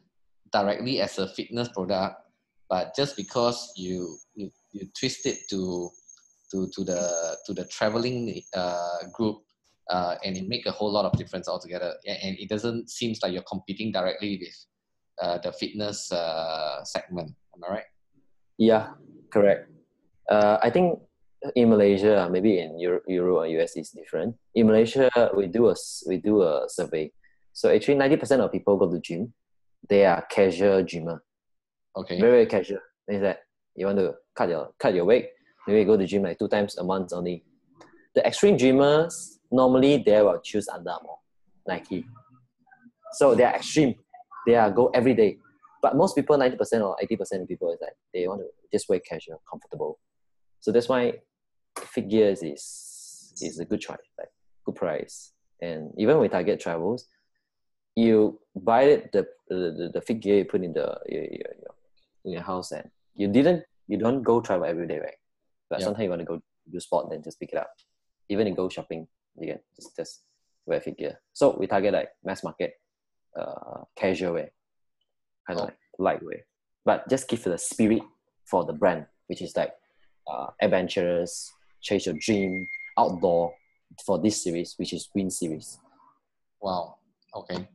directly as a fitness product, but just because you twist it to the traveling group, and it make a whole lot of difference altogether. And it doesn't seems like you're competing directly with the fitness segment. Am I right? Yeah, correct. I think in Malaysia, maybe in Europe or US is different. In Malaysia, we do a survey. So actually, 90% of people go to gym. They are casual gymmer, Okay. very casual. Means that you want to cut your weight, maybe you go to gym like 2 times a month only. The extreme gymmers normally they will choose Under Armour, Nike. So they are extreme. They are go every day. But most people, 90% or 80% of people is like they want to just wear casual, comfortable. So that's why Fit Gears is a good choice, like good price. And even with Target travels, you buy it the Fit Gear you put in your house, and you don't go travel every day, right? But Yep. sometimes you want to go do sport, then just pick it up. Even you go shopping, you can just wear Fit Gear. So we target like mass market, casual wear, kind of like lightweight, but just give the spirit for the brand, which is like adventurous, chase your dream, outdoor for this series, which is Win series. Wow. Okay.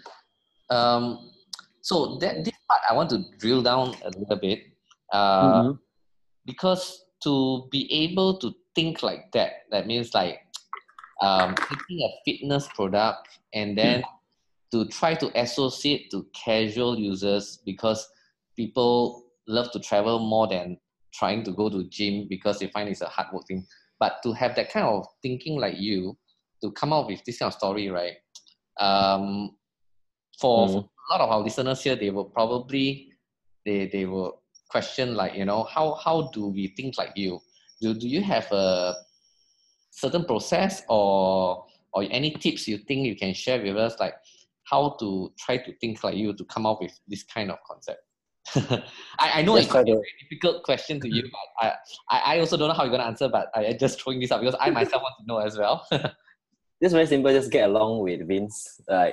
So this part I want to drill down a little bit, because to be able to think like that means like taking a fitness product and then to try to associate to casual users, because people love to travel more than trying to go to gym because they find it's a hard work thing. But to have that kind of thinking like you, to come up with this kind of story, right? For a lot of our listeners here, they will probably they will question, like, how do we think like you? Do you have a certain process or any tips you think you can share with us, like how to try to think like you to come up with this kind of concept? I know it's a very difficult question to you, but I also don't know how you're going to answer, but I just throwing this up because I myself want to know as well. Just very simple, just get along with Vince, like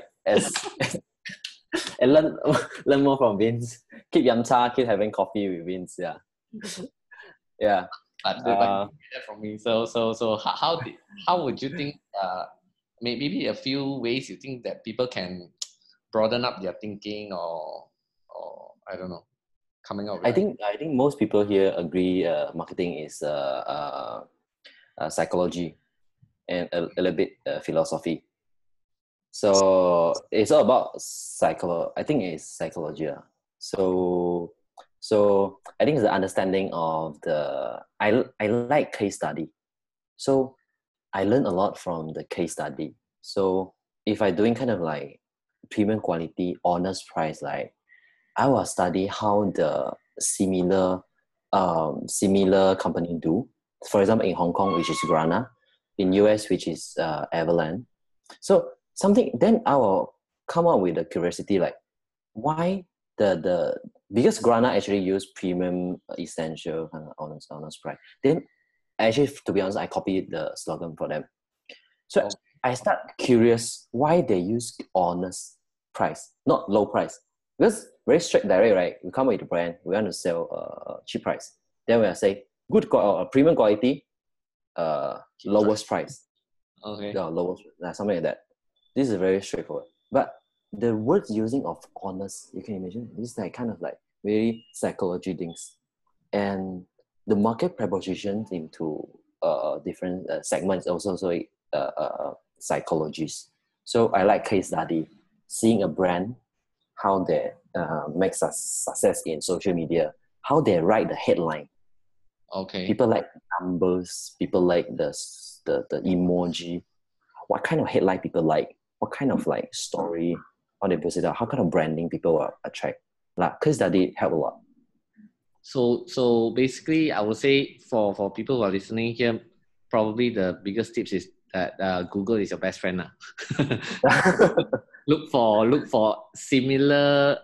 and learn more from Vince. Keep yamcha, keep having coffee with Vince. Yeah, yeah. But you get that from me. So how would you think? Maybe a few ways you think that people can broaden up their thinking, or I don't know, coming out with. I think most people here agree. Marketing is psychology and a little bit philosophy. So it's all about I think it's psychology. So I think it's the understanding of I like case study. So I learned a lot from the case study. So if I doing kind of like premium quality, honest price, like I will study how the similar company do. For example, in Hong Kong, which is Grana, in US, which is Everland. So something, then I will come up with a curiosity, like why because Grana actually use premium essential kind of honest price. Then actually, to be honest, I copied the slogan for them. So I start curious why they use honest price, not low price. Because very straight direct, right? We come with the brand, we want to sell cheap price. Then we say good premium quality, lowest price. Okay. Lowest, something like that. This is very straightforward. But the words using of honest, you can imagine, this is like kind of like very psychology things. And the market propositions into different segments also psychologies. So I like case study, seeing a brand, how they make success in social media, how they write the headline. Okay. People like numbers, people like the emoji. What kind of headline people like? What kind of like story? How they post it out? How kind of branding people will attract? Like case study help a lot. So basically, I would say for people who are listening here, probably the biggest tips is that Google is your best friend. Look for similar.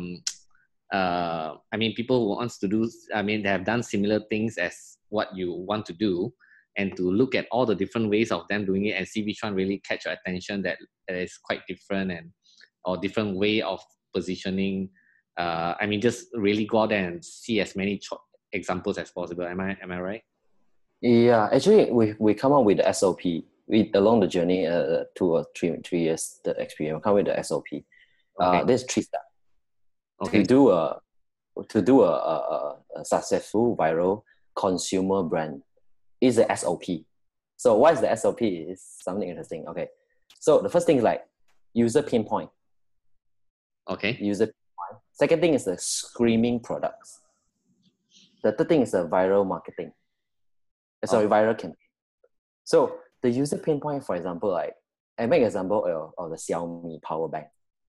I mean, people who wants to do. I mean, they have done similar things as what you want to do, and to look at all the different ways of them doing it and see which one really catch your attention that is quite different or different way of positioning I mean, just really go out there and see as many examples as possible. Am I right? Yeah, actually, we come up with the SOP. We along the journey, 2 or 3 years the experience. We come with the SOP. Okay. There's 3 steps Okay. to do a successful viral consumer brand. Is the SOP. So what is the SOP? Is something interesting. Okay, so the first thing is like user pinpoint. Okay. User pinpoint. Second thing is the screaming products. The third thing is the viral marketing. Viral campaign. So the user pinpoint, for example, like I make an example of the Xiaomi power bank.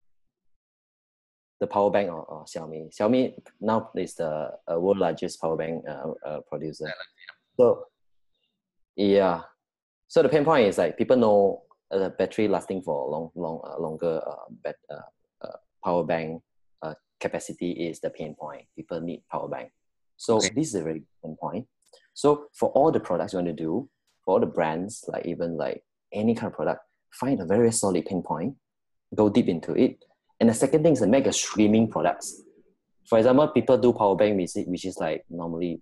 The power bank of Xiaomi. Xiaomi now is the world largest power bank producer. So yeah, so the pain point is like people know the battery lasting for longer power bank capacity is the pain point. People need power bank. So this is a very pain point. So for all the products you want to do, for all the brands, like even like any kind of product, find a very solid pain point, go deep into it. And the second thing is to make a streaming products. For example, people do power bank which is like normally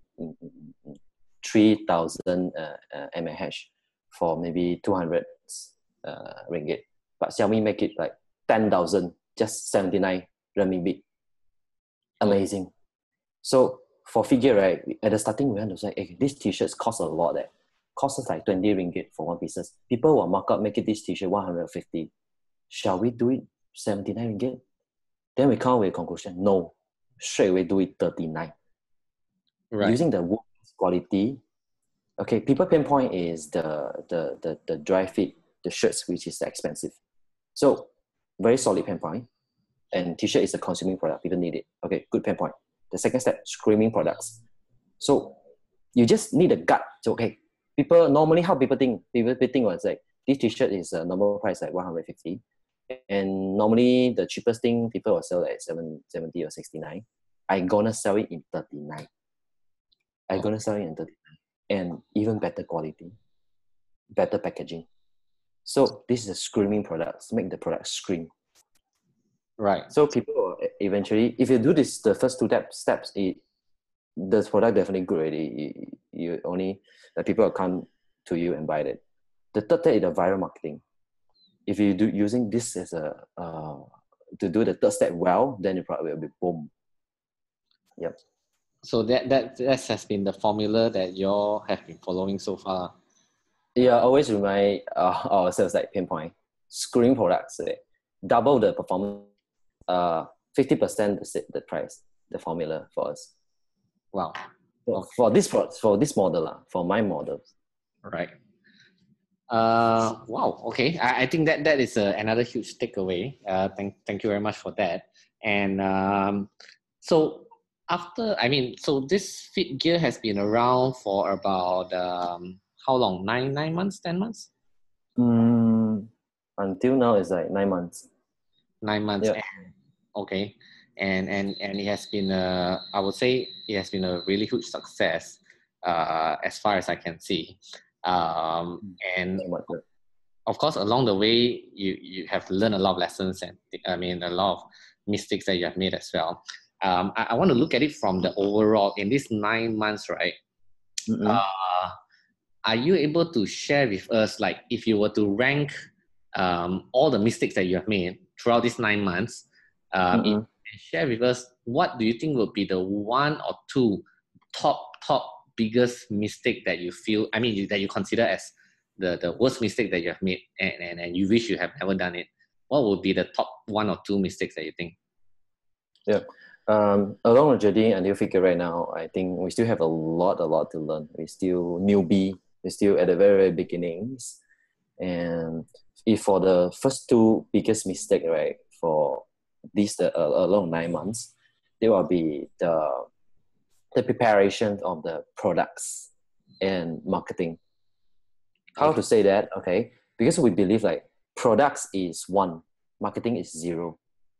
3,000 mAh for maybe 200 ringgit. But Xiaomi make it like 10,000, just 79 renminbi. Amazing. So for figure, right, at the starting we want to say, hey, these t-shirts cost a lot. Cost us like 20 ringgit for one pieces. People will mark up, make it this t-shirt 150. Shall we do it 79 ringgit? Then we come up with a conclusion. No. Straight away do it 39. Right. Using the wood quality. Okay, people pinpoint is the dry fit, the shirts, which is expensive. So very solid pinpoint. And t-shirt is a consuming product. People need it. Okay, good pinpoint. The second step, screaming products. So you just need a gut. So okay, people normally how people think was like this t-shirt is a normal price like 150. And normally the cheapest thing people will sell like 70 or 69. I'm gonna sell it in 39. I'm gonna sell it in 39. And even better quality, better packaging. So this is a screaming products, make the product scream. Right. So people eventually, if you do this, the first 2 steps, the product definitely good already. You only, the people will come to you and buy it. The third step is the viral marketing. If you do using this as a to do the third step well, then it probably will be boom. Yep. So that has been the formula that you all have been following so far. Yeah, always remind ourselves like pinpoint screen products, double the performance, 50% the price, the formula for us. Wow. For this model, for my models. Right. Wow. Okay. I think that is another huge takeaway. Thank you very much for that. And so this Fit Gear has been around for about how long? 9 months, 10 months? Until now it's like 9 months. 9 months. Yeah. Okay. And it has been I would say it has been a really huge success as far as I can see. And of course, along the way, you have learned a lot of lessons and a lot of mistakes that you have made as well. I want to look at it from the overall in these 9 months, right? Mm-hmm. Are you able to share with us, like, if you were to rank all the mistakes that you have made throughout these 9 months, and share with us what do you think will be the 1 or 2 top biggest mistake that you feel, that you consider as the worst mistake that you have made and you wish you have never done it? What would be the top 1 or 2 mistakes that you think? Yeah. Along the journey until Figure right now, I think we still have a lot to learn. We're still newbie. We're still at the very, very beginnings. And if for the first 2 biggest mistake, right, for these along 9 months, there will be the preparation of the products and marketing. How to say that? Okay, because we believe like products is 1, marketing is 0.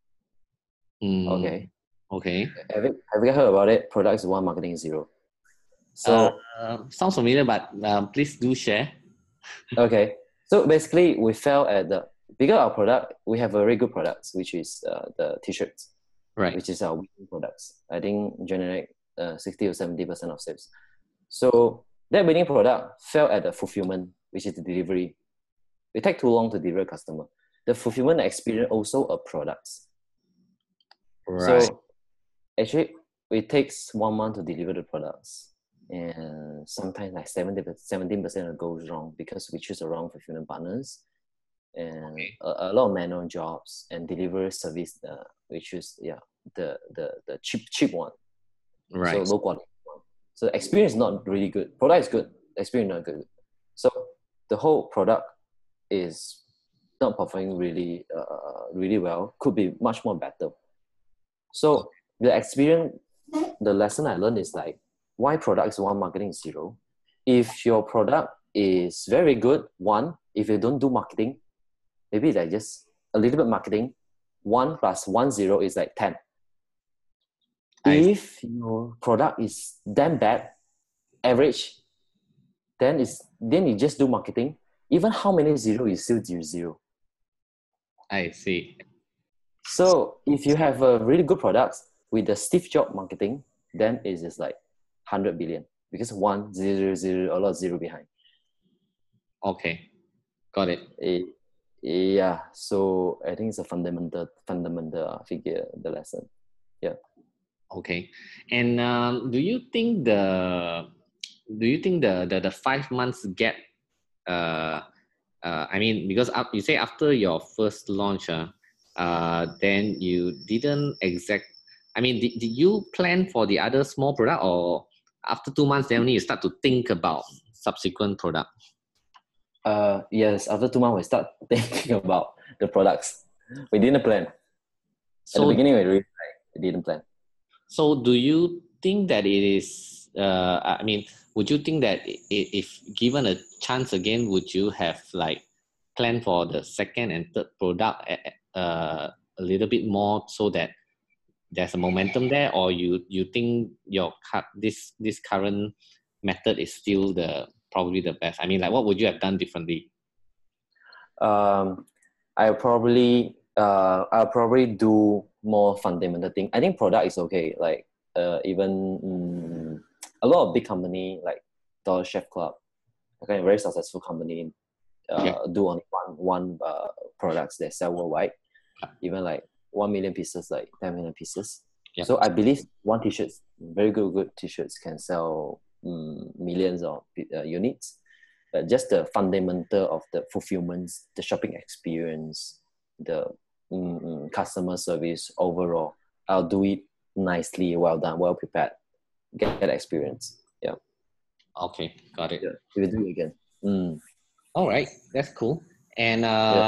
Okay. Have you heard about it? Products is 1, marketing is 0. So sounds familiar, but please do share. Okay, so basically we fell at because our product, we have very good products, which is the t-shirts. Right. which is our winning products. I think generate 60 or 70% of sales. So that winning product fell at the fulfillment, which is the delivery. It takes too long to deliver customer. The fulfillment experience also a product. Right. So actually, it takes 1 month to deliver the products. And sometimes like 17% goes wrong because we choose the wrong fulfillment partners and a lot of manual jobs and delivery service. We choose the cheap one. Right. So low quality one. So the experience is not really good. Product is good. Experience not good. So the whole product is not performing really well. Could be much more better. So the experience, the lesson I learned is like, why product is one, marketing is zero. If your product is very good, one, if you don't do marketing, maybe like just a little bit marketing, 1 + 1 0 is like 10. If your product is damn bad, average, then you just do marketing. Even how many zero is still zero. I see. So if you have a really good product with the Steve Jobs marketing, then it's just like 100 billion because 1 0 0 a lot of zero behind. Okay, got it. Yeah, so I think it's a fundamental figure, the lesson. Yeah. Okay, and do you think the 5 months gap? I mean, because you say after your first launch, then you didn't I mean, did you plan for the other small product, or after 2 months then only you start to think about subsequent product? Yes, after 2 months we start thinking about the products. We didn't plan. At the beginning we didn't plan. So do you think that it is, I mean, would you think that if given a chance again, would you have like planned for the second and third product a little bit more so that there's a momentum there, or you think this current method is still probably the best? I mean, like, what would you have done differently? I'll probably do more fundamental thing. I think product is okay. Like even a lot of big company like Dollar Chef Club, okay, very successful company, do only one products they sell worldwide. Even like 1 million pieces, like 10 million pieces. Yeah. So I believe one t-shirt, very good t-shirts can sell millions of units. But just the fundamental of the fulfillment, the shopping experience, the customer service overall, I'll do it nicely, well done, well prepared, get that experience. Yeah. Okay, got it. Yeah, we will do it again. All right, that's cool. And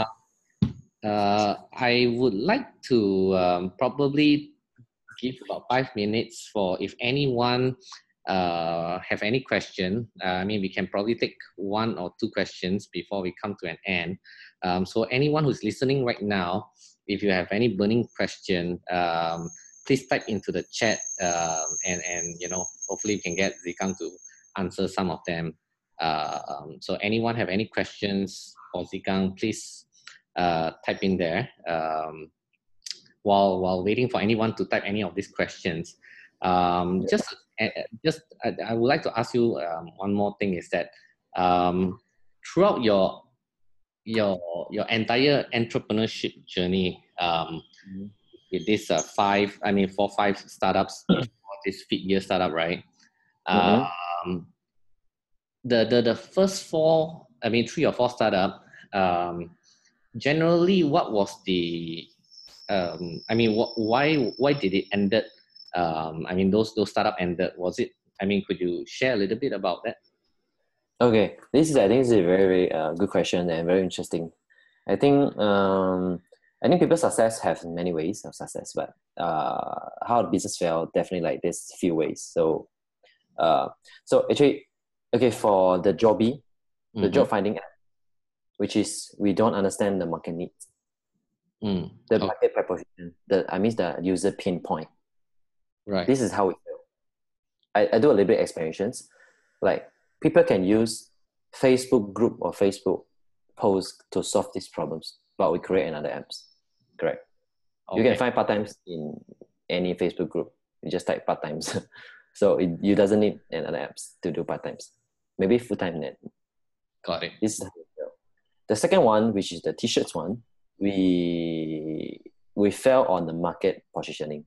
I would like to probably give about 5 minutes for if anyone have any question. I mean, we can probably take 1 or 2 questions before we come to an end. So anyone who's listening right now, if you have any burning question, please type into the chat, and hopefully we can get Zikang to answer some of them. So anyone have any questions for Zikang, please type in there. While waiting for anyone to type any of these questions, I would like to ask you one more thing, is that throughout your entire entrepreneurship journey, with this 4-5 startups, this Feedgear startup, right? The first 4, 3 or 4 startup, generally, what was the why did it ended? Those startup ended. Was it? Could you share a little bit about that? Okay, I think this is a very, very good question and very interesting. I think people's success have many ways of success, but how the business fail, definitely like this few ways. So actually, okay, for the Joby, the job finding app, which is we don't understand the market needs. The market proposition, the user pain point. Right. This is how we fail. I do a little bit explanations. Like people can use Facebook group or Facebook post to solve these problems, but we create another apps. Correct. Okay. You can find part-times in any Facebook group. You just type part-times. So you doesn't need another apps to do part-times. Maybe full-time net. Got it. This is the second one, which is the t-shirts one. We fell on the market positioning.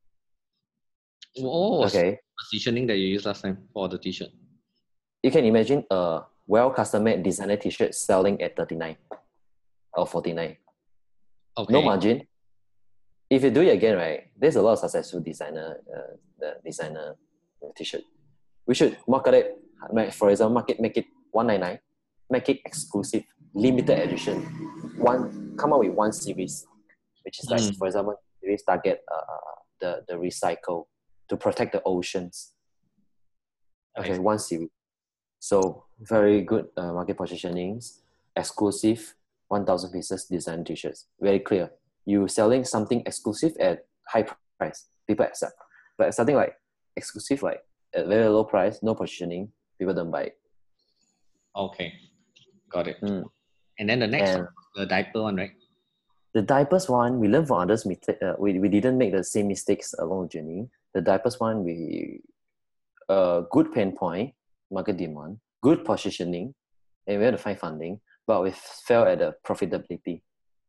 Oh, Okay. positioning that you used last time for the t-shirt. You can imagine a well custom-made designer t-shirt selling at 39 or 49. Okay. No margin. If you do it again, right, there's a lot of successful designer t-shirt. We should market it, for example, make it 199, make it exclusive, limited edition. Come up with one series, which is like, for example, series target the recycle to protect the oceans. Okay, one series. So very good market positionings, exclusive, 1,000 pieces design t-shirts. Very clear. You selling something exclusive at high price, people accept. But something like exclusive, like at very low price, no positioning, people don't buy it. Okay, got it. And then the next one, the diaper one, right? The diapers one, we learn from others. We didn't make the same mistakes along the journey. The diapers one, we good pain point, market demand, good positioning, and we had to find funding, but we fell at the profitability.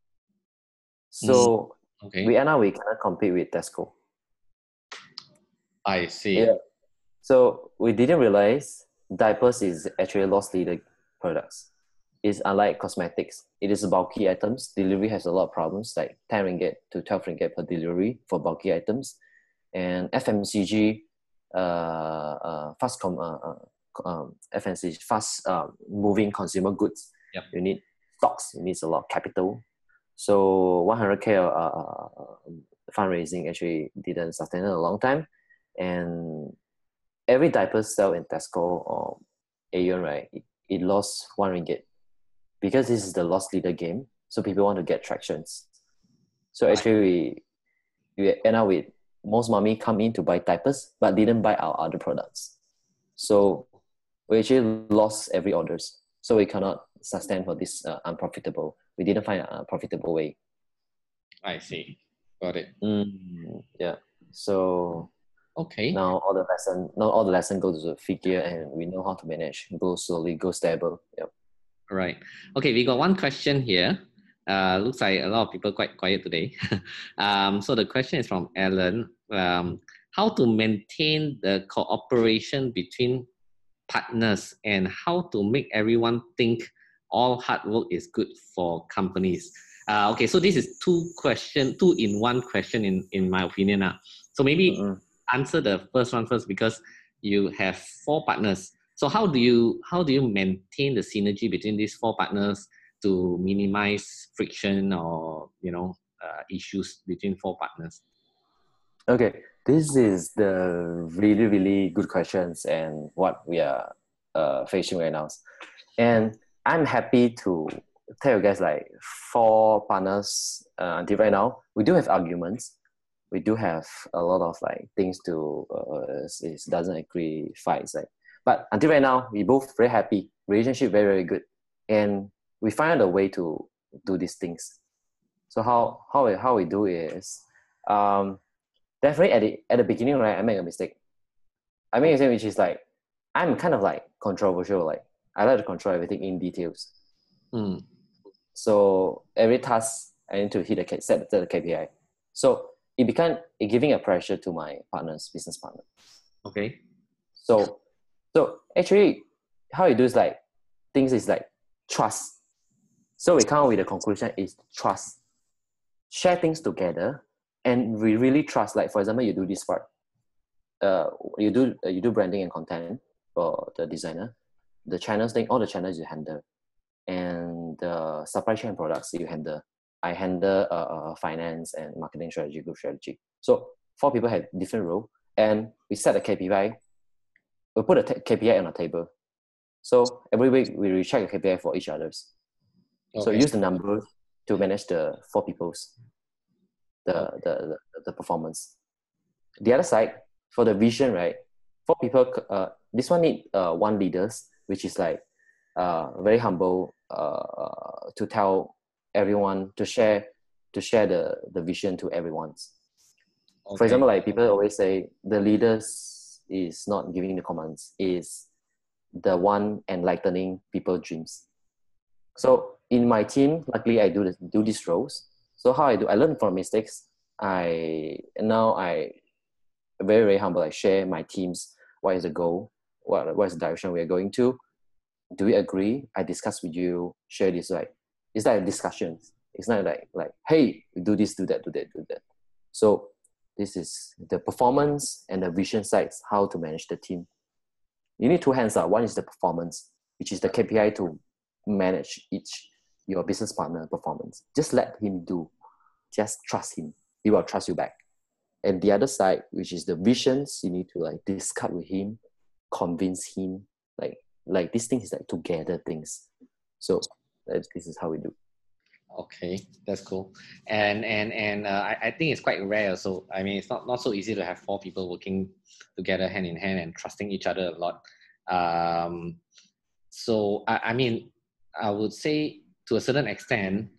So we end up we cannot compete with Tesco. I see. Yeah. So we didn't realize diapers is actually loss leader products. It's unlike cosmetics. It is bulky items. Delivery has a lot of problems, like 10 ringgit to 12 ringgit per delivery for bulky items. And FMCG, FMCG, fast moving consumer goods. Yep. You need stocks. You need a lot of capital. So 100K fundraising actually didn't sustain it a long time. And every diaper sell in Tesco or Aeon, right, it lost 1 ringgit. Because this is the loss leader game, so people want to get tractions. So actually, we end up with most mommy come in to buy diapers, but didn't buy our other products. So we actually lost every orders. So we cannot sustain for this unprofitable. We didn't find a profitable way. I see. Got it. Yeah. So okay. Now all the lesson goes to the figure, and we know how to manage. Go slowly, go stable. Yep. Right. Okay, we got one question here. Looks like a lot of people quite quiet today. So the question is from Alan. How to maintain the cooperation between partners and how to make everyone think all hard work is good for companies. Okay, so this is two in one question in my opinion. So maybe answer the first one first, because you have 4 partners. So how do you maintain the synergy between these 4 partners to minimize friction or issues between 4 partners? Okay, this is the really, really good questions and what we are facing right now. And I'm happy to tell you guys, like 4 partners until right now, we do have arguments. We do have a lot of like things to it doesn't agree fights, like. But until right now, we both very happy. Relationship very, very good, and we find a way to do these things. So how we do is definitely at the beginning, right? I make a mistake. I make a mistake, which is like I'm kind of like controversial. Like I like to control everything in details. So every task I need to set the KPI. So it began giving a pressure to my business partner. Okay. So actually, how you do is like things is like trust. So we come up with the conclusion is trust. Share things together, and we really trust. Like for example, you do this part. You do branding and content for the designer. The channels thing, all the channels you handle, and the supply chain products you handle. I handle finance and marketing strategy, group strategy. So 4 people have different role, and we set a KPI. We put a KPI on the table. So every week we recheck the KPI for each others. Okay. So use the number to manage the 4 people's the performance. The other side, for the vision, right? 4 people. This one need 1 leaders, which is like very humble to tell everyone to share the vision to everyone. For example, like people always say the leaders is not giving the commands, is the one enlightening people's dreams. So in my team, luckily I do these roles. So how I do, I learn from mistakes. I very, very humble. I share my teams, what is the goal, what is the direction we are going to. Do we agree? I discuss with you, share this, like it's like discussions. It's not like hey, do this, do that, do that, do that. So this is the performance and the vision sides, how to manage the team. You need two hands out. One is the performance, which is the KPI to manage your business partner performance. Just let him do. Just trust him. He will trust you back. And the other side, which is the visions, you need to like discuss with him, convince him. Like this thing is like together things. So this is how we do. Okay, that's cool. And I think it's quite rare. So I mean, it's not so easy to have 4 people working together hand in hand and trusting each other a lot. So I mean, I would say to a certain extent,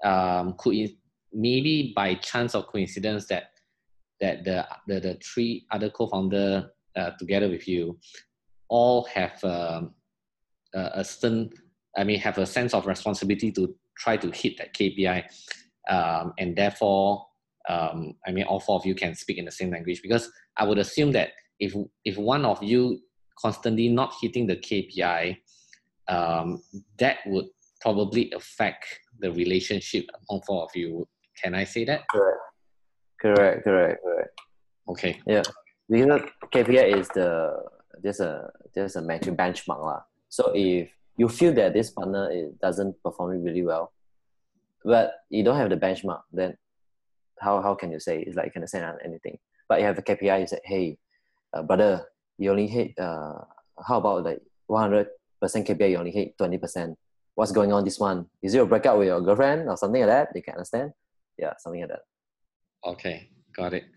maybe by chance or coincidence that the 3 other co-founder together with you all have a certain, have a sense of responsibility to try to hit that KPI, and therefore, all 4 of you can speak in the same language, because I would assume that if one of you constantly not hitting the KPI, that would probably affect the relationship among 4 of you. Can I say that? Correct. Okay. Yeah, because KPI is there's a metric benchmark lah. So if you feel that this partner doesn't perform really well, but you don't have the benchmark, then how can you say? It's like you cannot say anything. But you have a KPI, you say, hey, brother, you only hit, how about like 100% KPI, you only hit 20%. What's going on this one? Is it a breakup with your girlfriend or something like that? You can understand? Yeah, something like that. Okay, got it.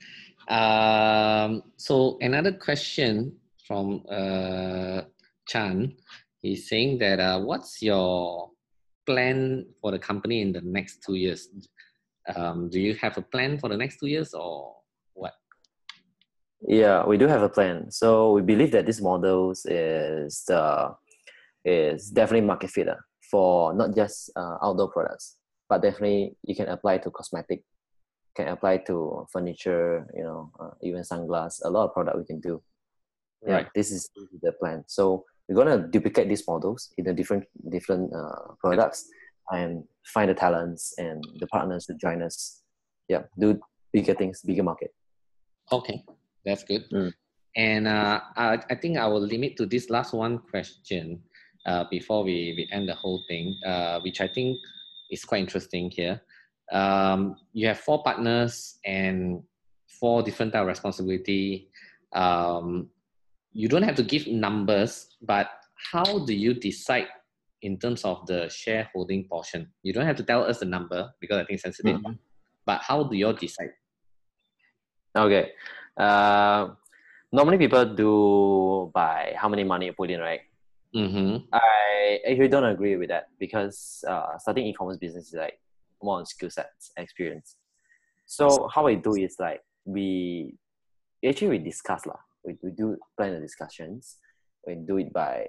So another question from Chan. He's saying that what's your plan for the company in the next 2 years? Do you have a plan for the next 2 years or what? Yeah, we do have a plan. So we believe that this models is definitely market fit for not just outdoor products, but definitely you can apply to cosmetic, can apply to furniture, even sunglasses, a lot of product we can do. Right. Yeah, this is the plan. So we're gonna duplicate these models in the different products and find the talents and the partners to join us. Yeah, do bigger things, bigger market. Okay, that's good. And I think I will limit to this last one question before we end the whole thing, which I think is quite interesting here. You have 4 partners and 4 different type of responsibility. You don't have to give numbers, but how do you decide in terms of the shareholding portion? You don't have to tell us the number because I think it's sensitive. But how do you all decide? Okay. Normally people do by how many money you put in, right? I actually don't agree with that, because starting e-commerce business is like more on skill sets, experience. So how we do is like we discuss lah. We do plan the discussions. We do it by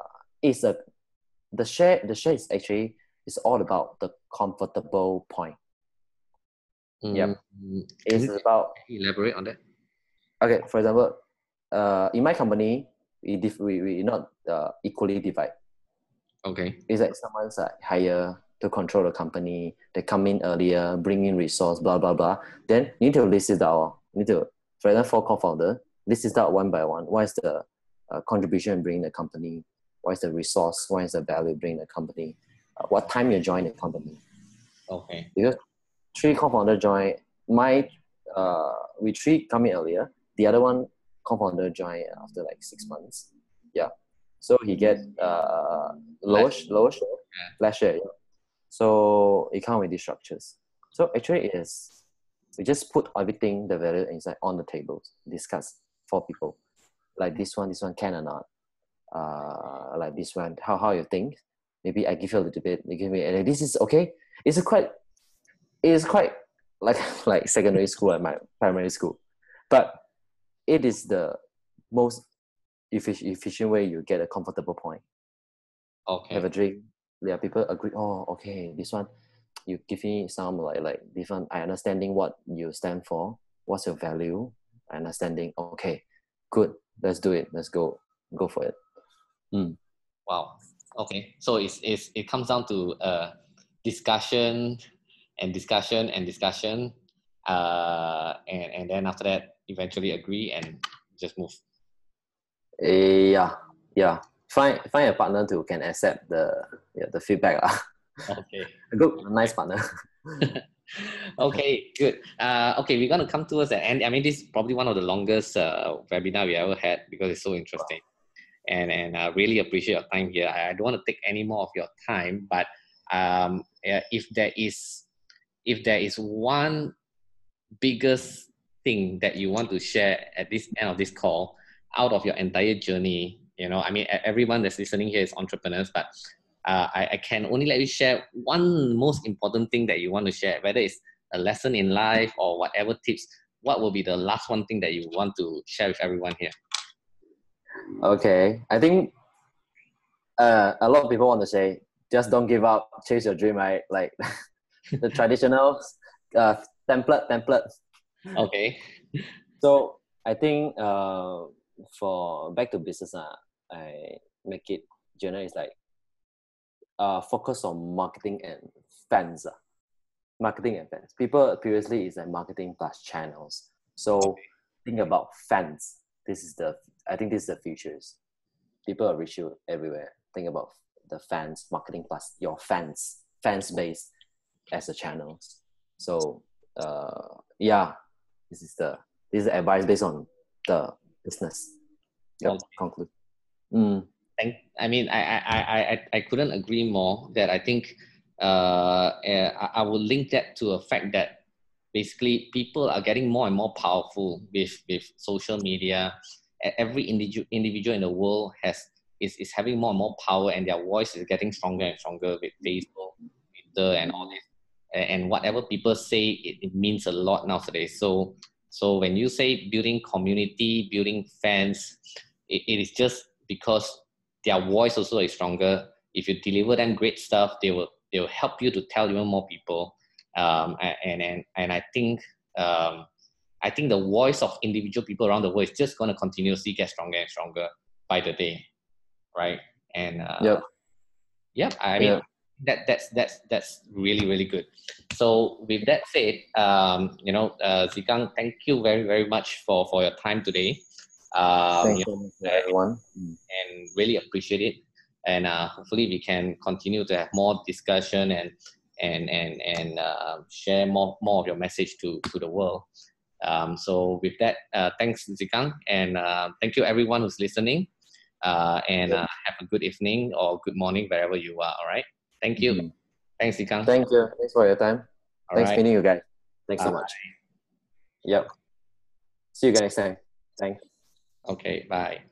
the share is actually is all about the comfortable point. Yeah, it's about elaborate on that. Okay, for example, in my company, we not equally divide. Okay. It's like someone's hire to control the company. They come in earlier, bring in resource, blah blah blah. Then you need to list it out. You need to, for example, for co-founder, list it out one by one. What is the contribution bringing the company? What is the resource? What is the value bringing the company? What time you join the company? Okay. Because 3 co-founder join. We 3 come in earlier. The other one co-founder joined after like 6 months. Yeah. So he get lower share, less share. Yeah. So it comes with these structures. So actually we just put everything, the value inside on the table, discuss 4 people. Like this one can or not. Like this one, how you think? Maybe I give you a little bit, you give me, and this is okay. It's quite like secondary school and my primary school. But it is the most efficient way you get a comfortable point. Okay. Have a drink. Yeah, people agree. Oh, okay, this one, you give me some like different. I understanding what you stand for. What's your value? I understanding. Okay, good. Let's do it. Let's go for it. Wow. Okay. So it comes down to discussion and discussion and discussion, and then after that, eventually agree and just move. Yeah. Find a partner who can accept the feedback. Okay. A nice partner. Okay, good. Okay, we're gonna come towards the end. I mean, this is probably one of the longest webinar we ever had because it's so interesting, and I really appreciate your time here. I don't want to take any more of your time, but if there is one biggest thing that you want to share at this end of this call, out of your entire journey, I mean, everyone that's listening here is entrepreneurs, but I can only let you share one most important thing that you want to share, whether it's a lesson in life or whatever tips. What will be the last one thing that you want to share with everyone here? Okay, I think a lot of people want to say, just don't give up, chase your dream, right? Like the traditional template. Okay. So I think for back to business, I make it general is like focus on marketing and fans. Marketing and fans. People previously is like marketing plus channels. So think about fans. I think this is the futures. People will reach you everywhere. Think about the fans, marketing plus your fans base as a channel. So this is the advice based on the business. Yep. Okay. Conclude. I mean, I couldn't agree more that I think I will link that to a fact that basically people are getting more and more powerful with social media. Every individual in the world is having more and more power, and their voice is getting stronger and stronger with Facebook, Twitter, and all this. And whatever people say, it means a lot nowadays. So when you say building community, building fans, it is just because their voice also is stronger. If you deliver them great stuff, they will help you to tell even more people. And I think the voice of individual people around the world is just going to continuously get stronger and stronger by the day, right? And I mean that's really, really good. So with that said, Tze Kang, thank you very, very much for your time today. Thank you, everyone, and really appreciate it. And hopefully we can continue to have more discussion and share more of your message to the world. So with that, thanks, Tze Kang, and thank you everyone who's listening. And have a good evening or good morning wherever you are. All right. Thank you. Thanks, Tze Kang. Thank you. Thanks for your time. Thanks meeting you guys. Thanks so much. Yep. See you guys next time. Thanks. Okay. Bye.